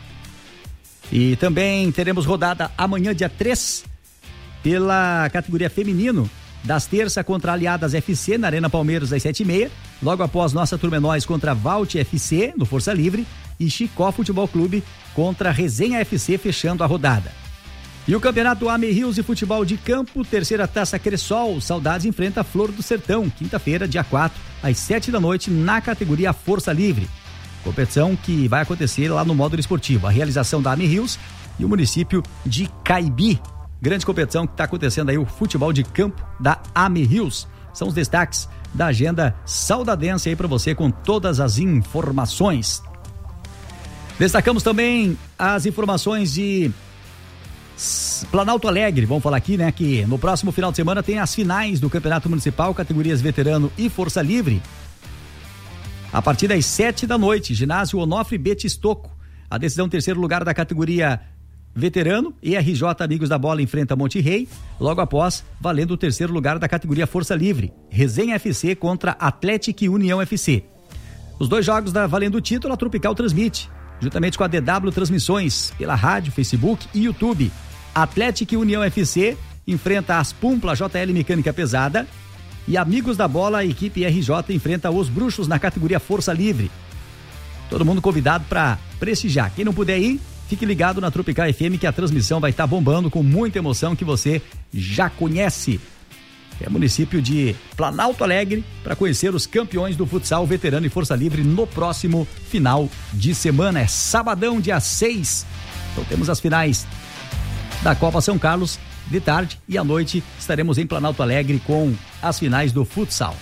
E também teremos rodada amanhã, dia três, pela categoria feminino, das terça contra Aliadas F C na Arena Palmeiras às sete e meia, logo após Nossa Turma é Nós contra Valt F C no Força Livre e Chicó Futebol Clube contra Resenha F C fechando a rodada. E o Campeonato Ame Rios de Futebol de Campo, terceira Taça Cressol, Saudades enfrenta a Flor do Sertão, quinta-feira, dia quatro, às sete da noite, na categoria Força Livre. Competição que vai acontecer lá no módulo esportivo. A realização da Ame Rios e o município de Caibi. Grande competição que está acontecendo aí, o futebol de campo da Ame Rios. São os destaques da agenda saudadense aí para você com todas as informações. Destacamos também as informações de Planalto Alegre. Vamos falar aqui, né, que no próximo final de semana tem as finais do Campeonato Municipal, categorias Veterano e Força Livre. A partir das sete da noite, ginásio Onofre Betistoco. A decisão terceiro lugar da categoria Veterano, E R J Amigos da Bola enfrenta Monte Rei, logo após, valendo o terceiro lugar da categoria Força Livre, Resenha F C contra Atlético e União F C. Os dois jogos da valendo o título, a Tropical transmite, juntamente com a D W Transmissões, pela rádio, Facebook e YouTube. Atlético e União F C enfrenta as Pumpla J L Mecânica Pesada. E Amigos da Bola, a equipe R J enfrenta os Bruxos na categoria Força Livre. Todo mundo convidado para prestigiar. Quem não puder ir, fique ligado na Tropical F M que a transmissão vai estar bombando com muita emoção que você já conhece. É município de Planalto Alegre para conhecer os campeões do futsal veterano e Força Livre no próximo final de semana. É sabadão, dia seis. Então temos as finais da Copa São Carlos de tarde e à noite estaremos em Planalto Alegre com as finais do futsal.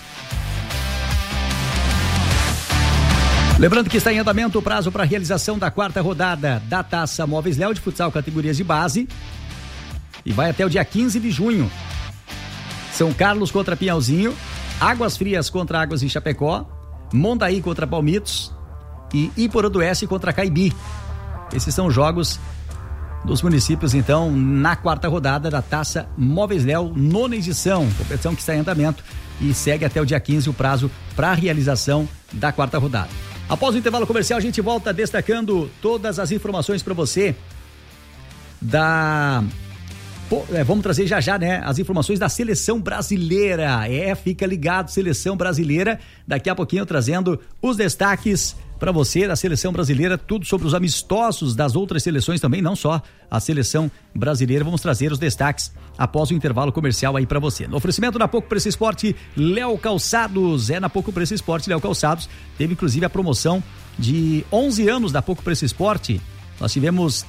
Lembrando que está em andamento o prazo para a realização da quarta rodada da Taça Móveis Léo de futsal categorias de base e vai até o dia quinze de junho. São Carlos contra Pinhalzinho, Águas Frias contra Águas de Chapecó, Mondaí contra Palmitos e Iporã do Oeste contra Caibi. Esses são jogos dos municípios, então, na quarta rodada da Taça Móveis Léo, nona edição, competição que está em andamento e segue até o dia quinze o prazo para a realização da quarta rodada. Após o intervalo comercial, a gente volta destacando todas as informações para você da... Pô, é, vamos trazer já já, né, as informações da Seleção Brasileira. É, fica ligado, Seleção Brasileira. Daqui a pouquinho trazendo os destaques para você da Seleção Brasileira, tudo sobre os amistosos das outras seleções também, não só a Seleção Brasileira. Vamos trazer os destaques após o intervalo comercial aí para você. No oferecimento da Pouco Preço Esporte, Léo Calçados. É na Pouco Preço Esporte, Léo Calçados. Teve inclusive a promoção de onze anos da Pouco Preço Esporte. Nós tivemos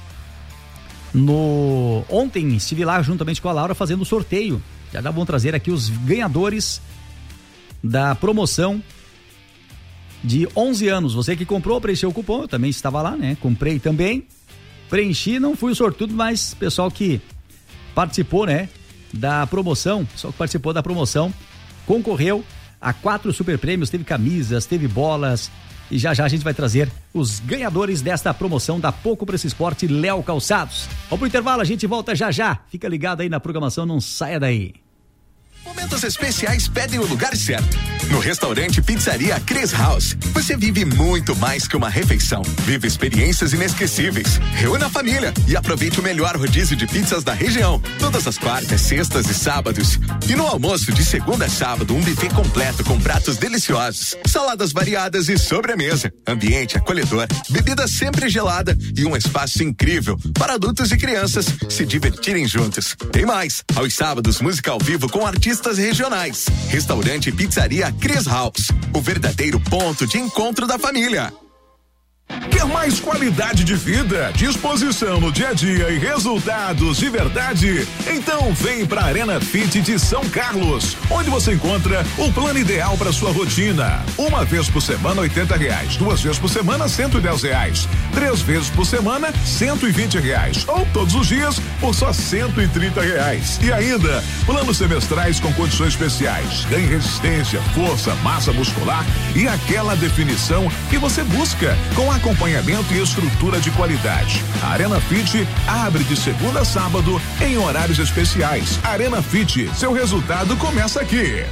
no ontem, estive lá juntamente com a Laura fazendo o sorteio. Já já vão trazer aqui os ganhadores da promoção de onze anos. Você que comprou, preencheu o cupom, eu também estava lá, né? Comprei também, preenchi, não fui o sortudo, mas pessoal que participou, né? Da promoção, pessoal que participou da promoção, concorreu a quatro super prêmios, teve camisas, teve bolas, e já já a gente vai trazer os ganhadores desta promoção da Pouco Preço Esporte, Léo Calçados. Vamos pro intervalo, a gente volta já já. Fica ligado aí na programação, não saia daí. Momentos especiais pedem o lugar certo. No restaurante Pizzaria Chris House, você vive muito mais que uma refeição. Vive experiências inesquecíveis. Reúna a família e aproveite o melhor rodízio de pizzas da região. Todas as quartas, sextas e sábados. E no almoço de segunda a sábado, um buffet completo com pratos deliciosos, saladas variadas e sobremesa. Ambiente acolhedor, bebida sempre gelada e um espaço incrível para adultos e crianças se divertirem juntos. Tem mais, aos sábados, música ao vivo com artistas regionais. Restaurante Pizzaria Chris House, o verdadeiro ponto de encontro da família. Quer mais qualidade de vida, disposição no dia a dia e resultados de verdade? Então vem pra Arena Fit de São Carlos, onde você encontra o plano ideal para sua rotina. Uma vez por semana, oitenta reais. Duas vezes por semana, cento e dez reais. Três vezes por semana, cento e vinte reais. Ou todos os dias por só cento e trinta reais. E ainda, planos semestrais com condições especiais. Ganhe resistência, força, massa muscular e aquela definição que você busca com acompanhamento e estrutura de qualidade. A Arena Fit abre de segunda a sábado em horários especiais. Arena Fit, seu resultado começa aqui.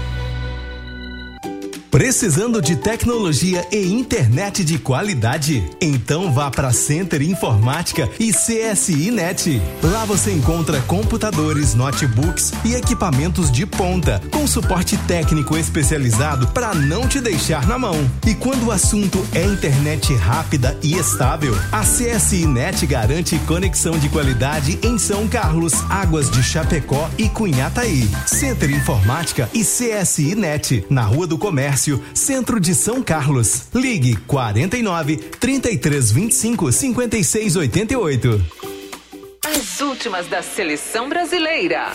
Precisando de tecnologia e internet de qualidade? Então vá para Center Informática e C S I Net. Lá você encontra computadores, notebooks e equipamentos de ponta, com suporte técnico especializado para não te deixar na mão. E quando o assunto é internet rápida e estável, a C S I Net garante conexão de qualidade em São Carlos, Águas de Chapecó e Cunhataí. Center Informática e C S I Net, na Rua do Comércio, Centro de São Carlos. Ligue quarenta e nove, trinta e três, vinte e cinco, cinquenta e seis, oitenta e oito. As últimas da Seleção Brasileira.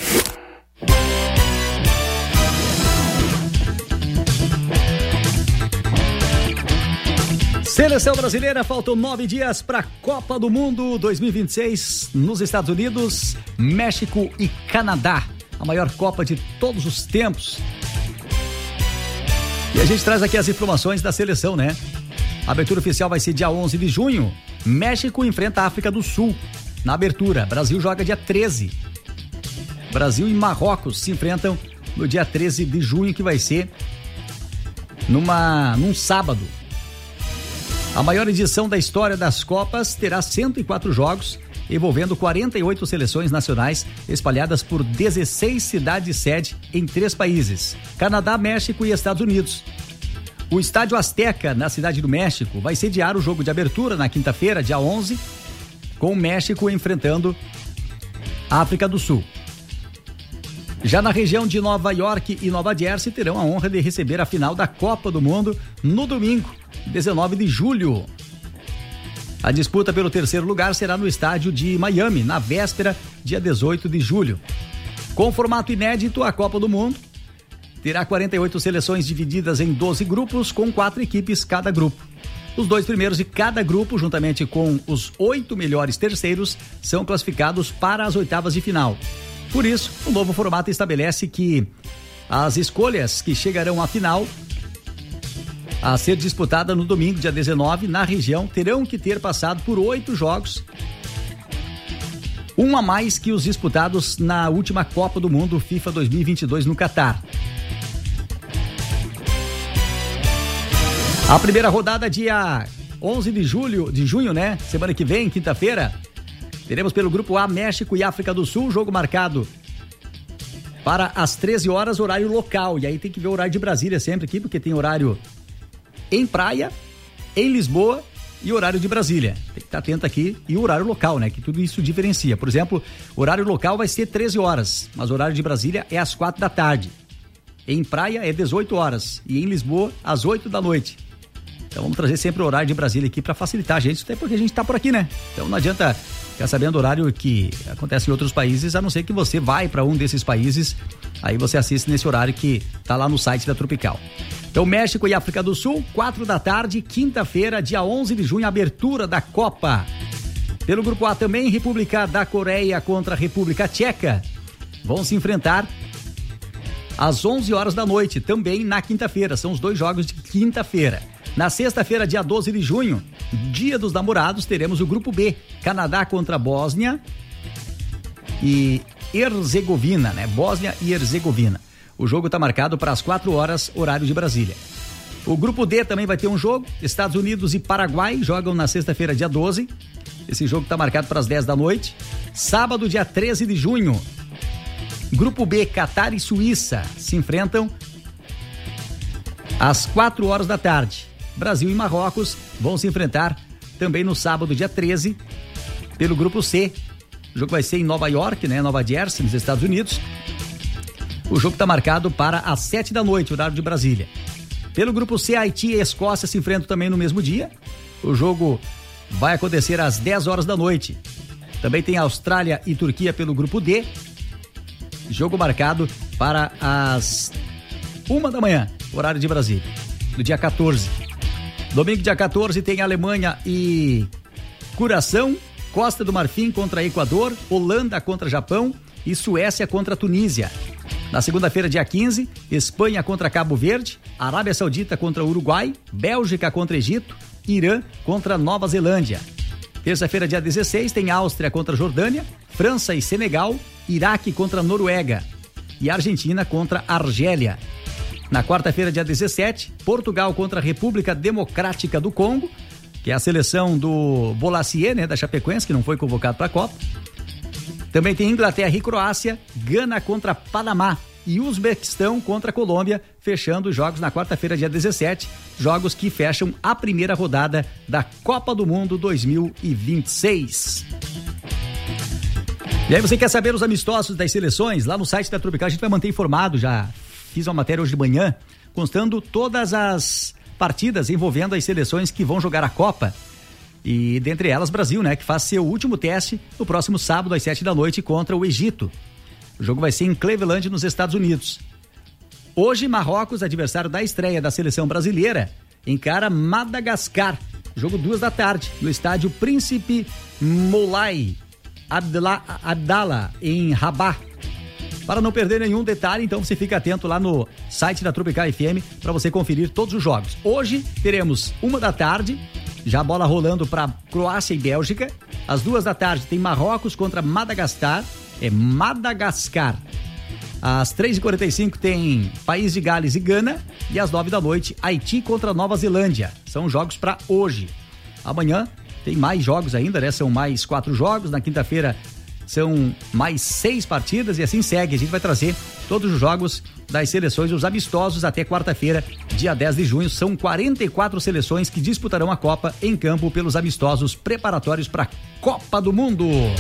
Seleção Brasileira, faltam nove dias para a Copa do Mundo dois mil e vinte e seis nos Estados Unidos, México e Canadá. A maior Copa de todos os tempos. E a gente traz aqui as informações da seleção, né? A abertura oficial vai ser dia onze de junho. México enfrenta a África do Sul na abertura. Brasil joga dia treze. Brasil e Marrocos se enfrentam no dia treze de junho, que vai ser numa, num sábado. A maior edição da história das Copas terá cento e quatro jogos envolvendo quarenta e oito seleções nacionais espalhadas por dezesseis cidades-sede em três países: Canadá, México e Estados Unidos. O Estádio Azteca, na Cidade do México, vai sediar o jogo de abertura na quinta-feira, dia onze, com o México enfrentando a África do Sul. Já na região de Nova York e Nova Jersey, terão a honra de receber a final da Copa do Mundo no domingo, dezenove de julho. A disputa pelo terceiro lugar será no estádio de Miami, na véspera, dia dezoito de julho. Com formato inédito, a Copa do Mundo terá quarenta e oito seleções divididas em doze grupos, com quatro equipes cada grupo. Os dois primeiros de cada grupo, juntamente com os oito melhores terceiros, são classificados para as oitavas de final. Por isso, o novo formato estabelece que as escolhas que chegarão à final, a ser disputada no domingo, dia dezenove, na região, terão que ter passado por oito jogos, um a mais que os disputados na última Copa do Mundo FIFA dois mil e vinte e dois no Catar. A primeira rodada, dia onze de julho, de junho, né? Semana que vem, quinta-feira, teremos pelo Grupo A, México e África do Sul, jogo marcado para as treze horas, horário local. E aí tem que ver o horário de Brasília sempre aqui, porque tem horário em Praia, em Lisboa e horário de Brasília. Tem que estar atento aqui. E o horário local, né? Que tudo isso diferencia. Por exemplo, o horário local vai ser treze horas, mas o horário de Brasília é às quatro da tarde. Em Praia é dezoito horas e em Lisboa às oito da noite. Então vamos trazer sempre o horário de Brasília aqui para facilitar a gente, até porque a gente tá por aqui, né? Então não adianta ficar sabendo o horário que acontece em outros países, a não ser que você vai para um desses países, aí você assiste nesse horário que tá lá no site da Tropical. Então México e África do Sul, quatro da tarde, quinta-feira, dia onze de junho, abertura da Copa. Pelo Grupo A também, República da Coreia contra a República Tcheca vão se enfrentar às onze horas da noite, também na quinta-feira. São os dois jogos de quinta-feira. Na sexta-feira, dia doze de junho, dia dos namorados, teremos o Grupo B, Canadá contra Bósnia e Herzegovina, né? Bósnia e Herzegovina. O jogo está marcado para as quatro horas, horário de Brasília. O Grupo D também vai ter um jogo, Estados Unidos e Paraguai jogam na sexta-feira, dia doze. Esse jogo está marcado para as dez da noite. Sábado, dia treze de junho, Grupo B, Catar e Suíça se enfrentam às quatro horas da tarde. Brasil e Marrocos vão se enfrentar também no sábado, dia treze, pelo Grupo C. O jogo vai ser em Nova York, né? Nova Jersey, nos Estados Unidos. O jogo está marcado para as sete da noite, horário de Brasília. Pelo Grupo C, Haiti e Escócia se enfrentam também no mesmo dia. O jogo vai acontecer às dez horas da noite. Também tem Austrália e Turquia pelo Grupo D. Jogo marcado para as uma da manhã, horário de Brasília, do dia quatorze. Domingo, dia quatorze, tem Alemanha e Curaçao, Costa do Marfim contra Equador, Holanda contra Japão e Suécia contra Tunísia. Na segunda-feira, dia quinze, Espanha contra Cabo Verde, Arábia Saudita contra Uruguai, Bélgica contra Egito, Irã contra Nova Zelândia. Terça-feira, dia dezesseis, tem Áustria contra Jordânia, França e Senegal, Iraque contra Noruega e Argentina contra Argélia. Na quarta-feira, dia dezessete, Portugal contra a República Democrática do Congo, que é a seleção do Bolasie, né, da Chapecoense, que não foi convocado para a Copa. Também tem Inglaterra e Croácia, Gana contra Panamá e Uzbequistão contra a Colômbia, fechando os jogos na quarta-feira, dia dezessete, jogos que fecham a primeira rodada da Copa do Mundo dois mil e vinte e seis. E aí, você quer saber os amistosos das seleções? Lá no site da Tropical a gente vai manter informado, já fiz uma matéria hoje de manhã, constando todas as partidas envolvendo as seleções que vão jogar a Copa. E dentre elas, Brasil, né? Que faz seu último teste no próximo sábado, às sete da noite, contra o Egito. O jogo vai ser em Cleveland, nos Estados Unidos. Hoje, Marrocos, adversário da estreia da seleção brasileira, encara Madagascar. Jogo duas da tarde, no estádio Príncipe Moulay Abdallah, em Rabat. Para não perder nenhum detalhe, então você fica atento lá no site da Tropical F M para você conferir todos os jogos. Hoje teremos uma da tarde, já a bola rolando para Croácia e Bélgica. Às duas da tarde tem Marrocos contra Madagascar, é Madagascar. Às três e quarenta e cinco tem País de Gales e Gana. E às nove da noite, Haiti contra Nova Zelândia. São jogos para hoje. Amanhã tem mais jogos ainda, né? São mais quatro jogos. Na quinta-feira são mais seis partidas e assim segue. A gente vai trazer todos os jogos das seleções, os amistosos até quarta-feira, dia dez de junho. São quarenta e quatro seleções que disputarão a Copa em campo pelos amistosos preparatórios para a Copa do Mundo.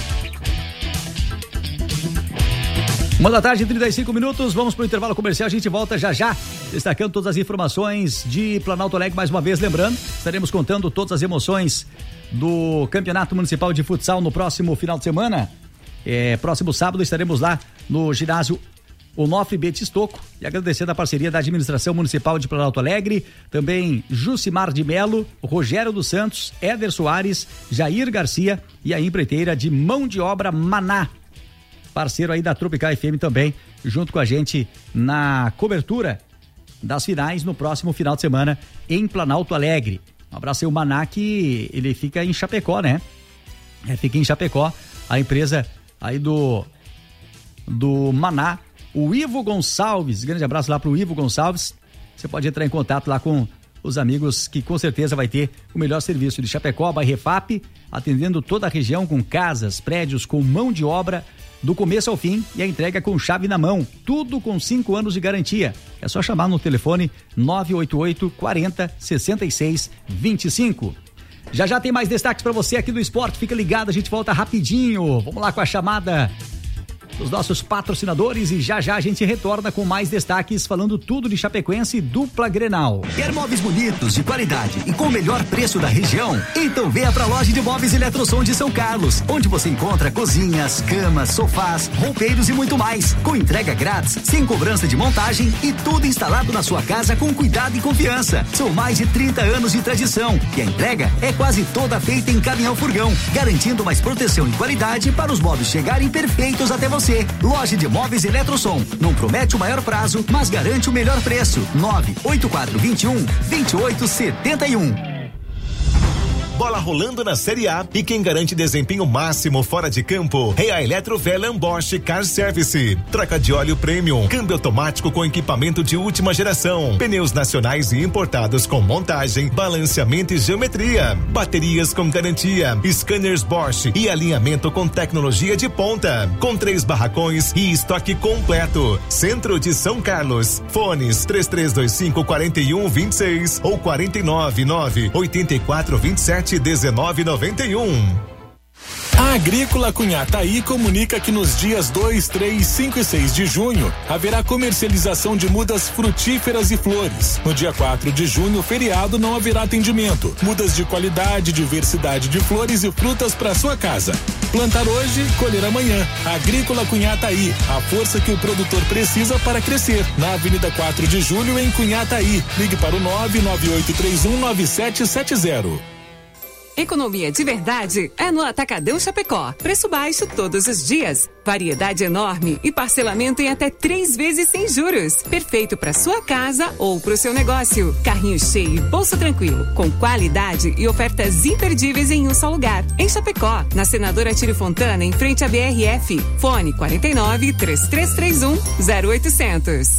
Uma da tarde, trinta e cinco minutos, vamos para o intervalo comercial, a gente volta já já, destacando todas as informações de Planalto Alegre, mais uma vez, lembrando, estaremos contando todas as emoções do Campeonato Municipal de Futsal no próximo final de semana. É, próximo sábado estaremos lá no ginásio Onofre Betistoco, e agradecendo a parceria da Administração Municipal de Planalto Alegre, também Jucimar de Melo, Rogério dos Santos, Éder Soares, Jair Garcia e a empreiteira de mão de obra Maná, parceiro aí da Tropical F M também, junto com a gente na cobertura das finais no próximo final de semana em Planalto Alegre. Um abraço aí o Maná, que ele fica em Chapecó, né? É, fica em Chapecó, a empresa aí do do Maná, o Ivo Gonçalves, grande abraço lá pro Ivo Gonçalves. Você pode entrar em contato lá com os amigos, que com certeza vai ter o melhor serviço de Chapecó, Bairrefap, atendendo toda a região com casas, prédios, com mão de obra do começo ao fim e a entrega com chave na mão, tudo com cinco anos de garantia. É só chamar no telefone nove oito oito, quarenta, sessenta e seis, vinte e cinco. Já já tem mais destaques para você aqui do esporte, fica ligado, a gente volta rapidinho. Vamos lá com a chamada dos nossos patrocinadores e já já a gente retorna com mais destaques, falando tudo de Chapecoense e dupla Grenal. Quer móveis bonitos, de qualidade e com o melhor preço da região? Então venha pra loja de móveis Eletrosom de São Carlos, onde você encontra cozinhas, camas, sofás, roupeiros e muito mais, com entrega grátis, sem cobrança de montagem e tudo instalado na sua casa com cuidado e confiança. São mais de trinta anos de tradição e a entrega é quase toda feita em caminhão furgão, garantindo mais proteção e qualidade para os móveis chegarem perfeitos até você. Loja de Móveis Eletrosom. Não promete o maior prazo, mas garante o melhor preço. nove oito quatro dois um, dois oito sete um. Bola rolando na Série A e quem garante desempenho máximo fora de campo é a Eletrovelan Bosch Car Service. Troca de óleo premium, câmbio automático com equipamento de última geração, pneus nacionais e importados com montagem, balanceamento e geometria, baterias com garantia, scanners Bosch e alinhamento com tecnologia de ponta, com três barracões e estoque completo. Centro de São Carlos. Fones três três dois cinco, quatro um dois seis ou quatro nove nove, oito quatro dois sete, dezenove noventa e um. A Agrícola Cunhataí comunica que nos dias dois, três, cinco e seis de junho haverá comercialização de mudas frutíferas e flores. No dia quatro de junho, feriado, não haverá atendimento. Mudas de qualidade, diversidade de flores e frutas para sua casa. Plantar hoje, colher amanhã. Agrícola Cunhataí, a força que o produtor precisa para crescer. Na Avenida quatro de julho, em Cunhataí. Ligue para o nove nove oito três um nove sete sete zero. Economia de verdade é no Atacadão Chapecó. Preço baixo todos os dias. Variedade enorme e parcelamento em até três vezes sem juros. Perfeito para sua casa ou para o seu negócio. Carrinho cheio e bolso tranquilo, com qualidade e ofertas imperdíveis em um só lugar. Em Chapecó, na Senadora Tírio Fontana, em frente à B R F. Fone quarenta e nove, três três três um, zero oitocentos.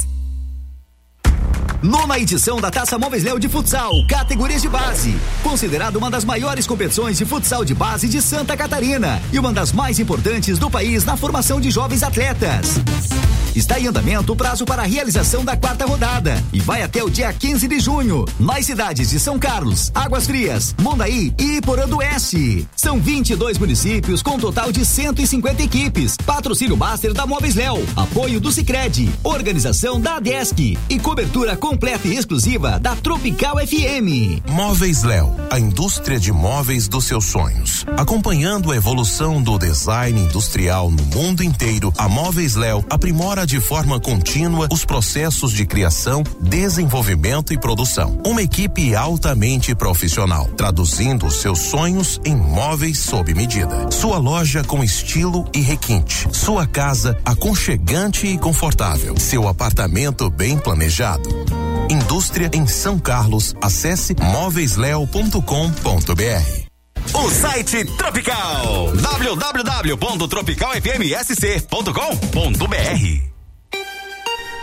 Nona edição da Taça Móveis Léo de Futsal, categorias de base. Considerada uma das maiores competições de futsal de base de Santa Catarina e uma das mais importantes do país na formação de jovens atletas. Está em andamento o prazo para a realização da quarta rodada e vai até o dia quinze de junho, nas cidades de São Carlos, Águas Frias, Mondaí e Iporã do Oeste. São vinte e dois municípios com total de cento e cinquenta equipes. Patrocínio Master da Móveis Léo, apoio do Sicredi, organização da Adesc e cobertura completa e exclusiva da Tropical F M. Móveis Léo, a indústria de móveis dos seus sonhos. Acompanhando a evolução do design industrial no mundo inteiro, a Móveis Léo aprimora de forma contínua os processos de criação, desenvolvimento e produção. Uma equipe altamente profissional, traduzindo os seus sonhos em móveis sob medida. Sua loja com estilo e requinte. Sua casa aconchegante e confortável. Seu apartamento bem planejado. Indústria em São Carlos. Acesse móveis léo ponto com ponto b r. O site Tropical, w w w ponto tropical f m s c ponto com ponto b r.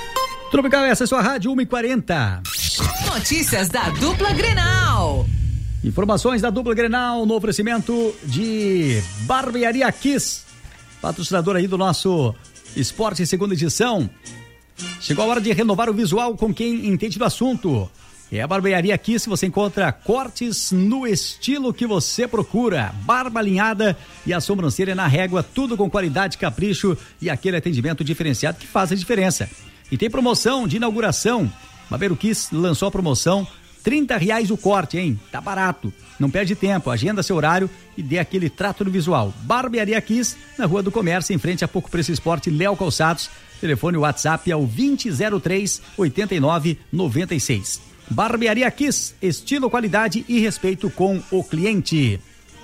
Tropical, essa é a sua rádio uma e quarenta. Notícias da dupla Grenal. Informações da dupla Grenal no oferecimento de Barbearia Kiss, patrocinador aí do nosso Esporte Segunda Edição. Chegou a hora de renovar o visual com quem entende do assunto. É a Barbearia Kiss, você encontra cortes no estilo que você procura, barba alinhada e a sobrancelha na régua, tudo com qualidade, capricho e aquele atendimento diferenciado que faz a diferença. E tem promoção de inauguração. Barbeiro Kiss lançou a promoção trinta reais o corte, hein? Tá barato. Não perde tempo, agenda seu horário e dê aquele trato no visual. Barbearia Kiss, na Rua do Comércio, em frente a Pouco Preço Esporte, Léo Calçados. Telefone WhatsApp é o vinte zero três, oitenta e nove, noventa e seis. Barbearia Kiss, estilo, qualidade e respeito com o cliente.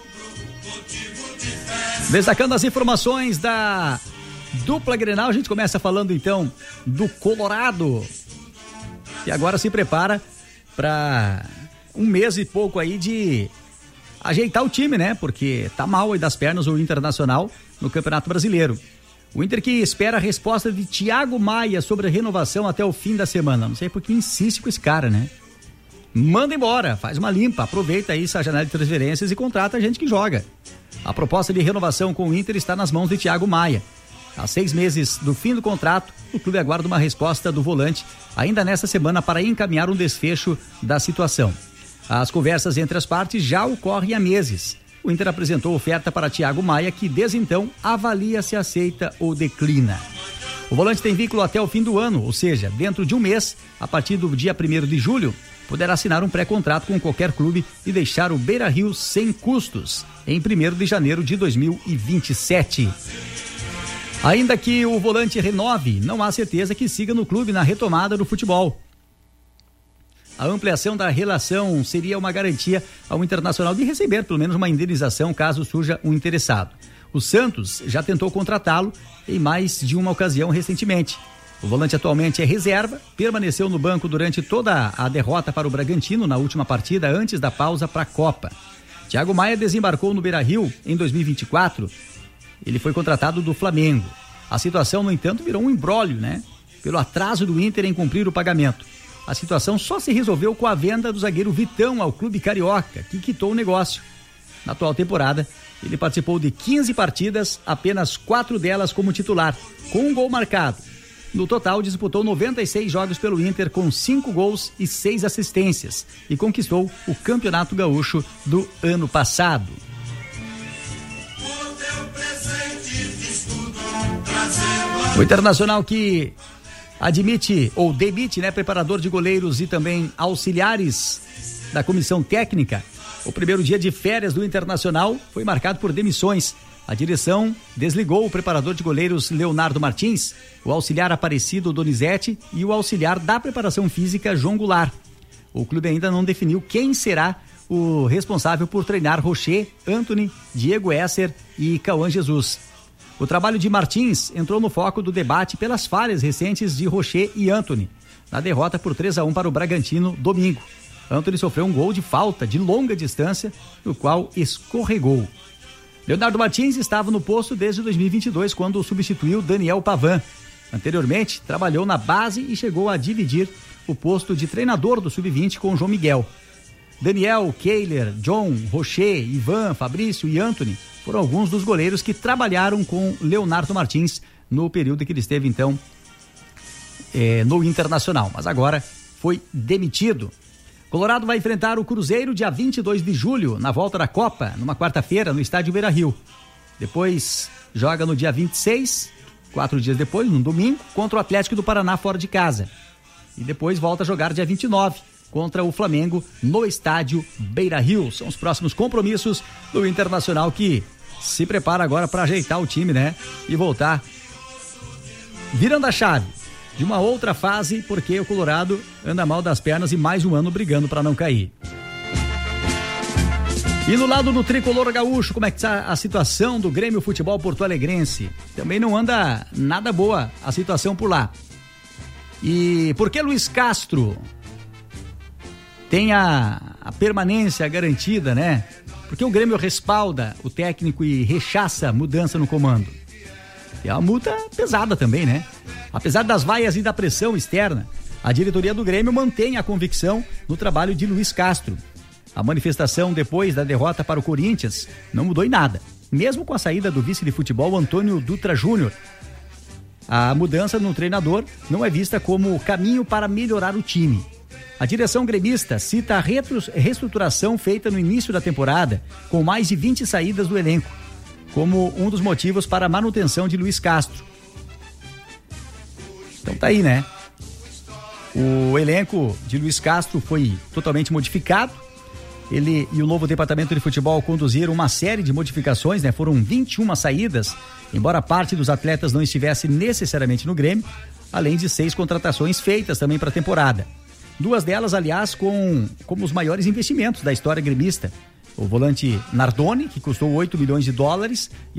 Destacando as informações da dupla Grenal, a gente começa falando então do Colorado. E agora se prepara para um mês e pouco aí de ajeitar o time, né? Porque tá mal aí das pernas o Internacional no Campeonato Brasileiro. O Inter que espera a resposta de Thiago Maia sobre a renovação até o fim da semana. Não sei por que insiste com esse cara, né? Manda embora, faz uma limpa, aproveita aí essa janela de transferências e contrata a gente que joga. A proposta de renovação com o Inter está nas mãos de Thiago Maia. Há seis meses do fim do contrato, o clube aguarda uma resposta do volante ainda nesta semana para encaminhar um desfecho da situação. As conversas entre as partes já ocorrem há meses. O Inter apresentou oferta para Thiago Maia, que desde então avalia se aceita ou declina. O volante tem vínculo até o fim do ano, ou seja, dentro de um mês, a partir do dia primeiro de julho, poderá assinar um pré-contrato com qualquer clube e deixar o Beira-Rio sem custos, em primeiro de janeiro de dois mil e vinte e sete. Ainda que o volante renove, não há certeza que siga no clube na retomada do futebol. A ampliação da relação seria uma garantia ao Internacional de receber pelo menos uma indenização caso surja um interessado. O Santos já tentou contratá-lo em mais de uma ocasião recentemente. O volante atualmente é reserva, permaneceu no banco durante toda a derrota para o Bragantino na última partida antes da pausa para a Copa. Thiago Maia desembarcou no Beira-Rio em dois mil e vinte e quatro. Ele foi contratado do Flamengo. A situação, no entanto, virou um imbróglio, né? Pelo atraso do Inter em cumprir o pagamento. A situação só se resolveu com a venda do zagueiro Vitão ao clube carioca, que quitou o negócio. Na atual temporada, ele participou de quinze partidas, apenas quatro delas como titular, com um gol marcado. No total, disputou noventa e seis jogos pelo Inter, com cinco gols e seis assistências, e conquistou o Campeonato Gaúcho do ano passado. O Internacional que admite ou demite, né, preparador de goleiros e também auxiliares da comissão técnica. O primeiro dia de férias do Internacional foi marcado por demissões. A direção desligou o preparador de goleiros Leonardo Martins, o auxiliar Aparecido Donizete e o auxiliar da preparação física João Goulart. O clube ainda não definiu quem será o responsável por treinar Rocher, Antony, Diego Esser e Cauã Jesus. O trabalho de Martins entrou no foco do debate pelas falhas recentes de Rocher e Antony, na derrota por três a um para o Bragantino domingo. Antony sofreu um gol de falta de longa distância, no qual escorregou. Leonardo Martins estava no posto desde dois mil e vinte e dois, quando substituiu Daniel Pavan. Anteriormente, trabalhou na base e chegou a dividir o posto de treinador do sub vinte com João Miguel. Daniel, Keiler, John, Rocher, Ivan, Fabrício e Antony foram alguns dos goleiros que trabalharam com Leonardo Martins no período que ele esteve, então, eh, no Internacional. Mas agora foi demitido. Colorado vai enfrentar o Cruzeiro dia vinte e dois de julho, na volta da Copa, numa quarta-feira, no estádio Beira-Rio. Depois joga no dia vinte e seis, quatro dias depois, no domingo, contra o Atlético do Paraná fora de casa. E depois volta a jogar dia vinte e nove, contra o Flamengo no estádio Beira-Rio. São os próximos compromissos do Internacional, que se prepara agora para ajeitar o time, né? E voltar virando a chave de uma outra fase, porque o Colorado anda mal das pernas e mais um ano brigando para não cair. E no lado do tricolor gaúcho, como é que está a situação do Grêmio Futebol Porto Alegrense? Também não anda nada boa a situação por lá. E por que Luiz Castro tem a, a permanência garantida, né? Porque o Grêmio respalda o técnico e rechaça mudança no comando. E é uma multa pesada também, né? Apesar das vaias e da pressão externa, a diretoria do Grêmio mantém a convicção no trabalho de Luiz Castro. A manifestação depois da derrota para o Corinthians não mudou em nada, mesmo com a saída do vice de futebol Antônio Dutra Júnior. A mudança no treinador não é vista como caminho para melhorar o time. A direção gremista cita a reestruturação feita no início da temporada, com mais de vinte saídas do elenco, como um dos motivos para a manutenção de Luiz Castro. Então tá aí, né? O elenco de Luiz Castro foi totalmente modificado. Ele e o novo departamento de futebol conduziram uma série de modificações, né? Foram vinte e uma saídas, embora parte dos atletas não estivesse necessariamente no Grêmio, além de seis contratações feitas também para a temporada. Duas delas, aliás, com como os maiores investimentos da história gremista. O volante Nardoni, que custou oito milhões de dólares, e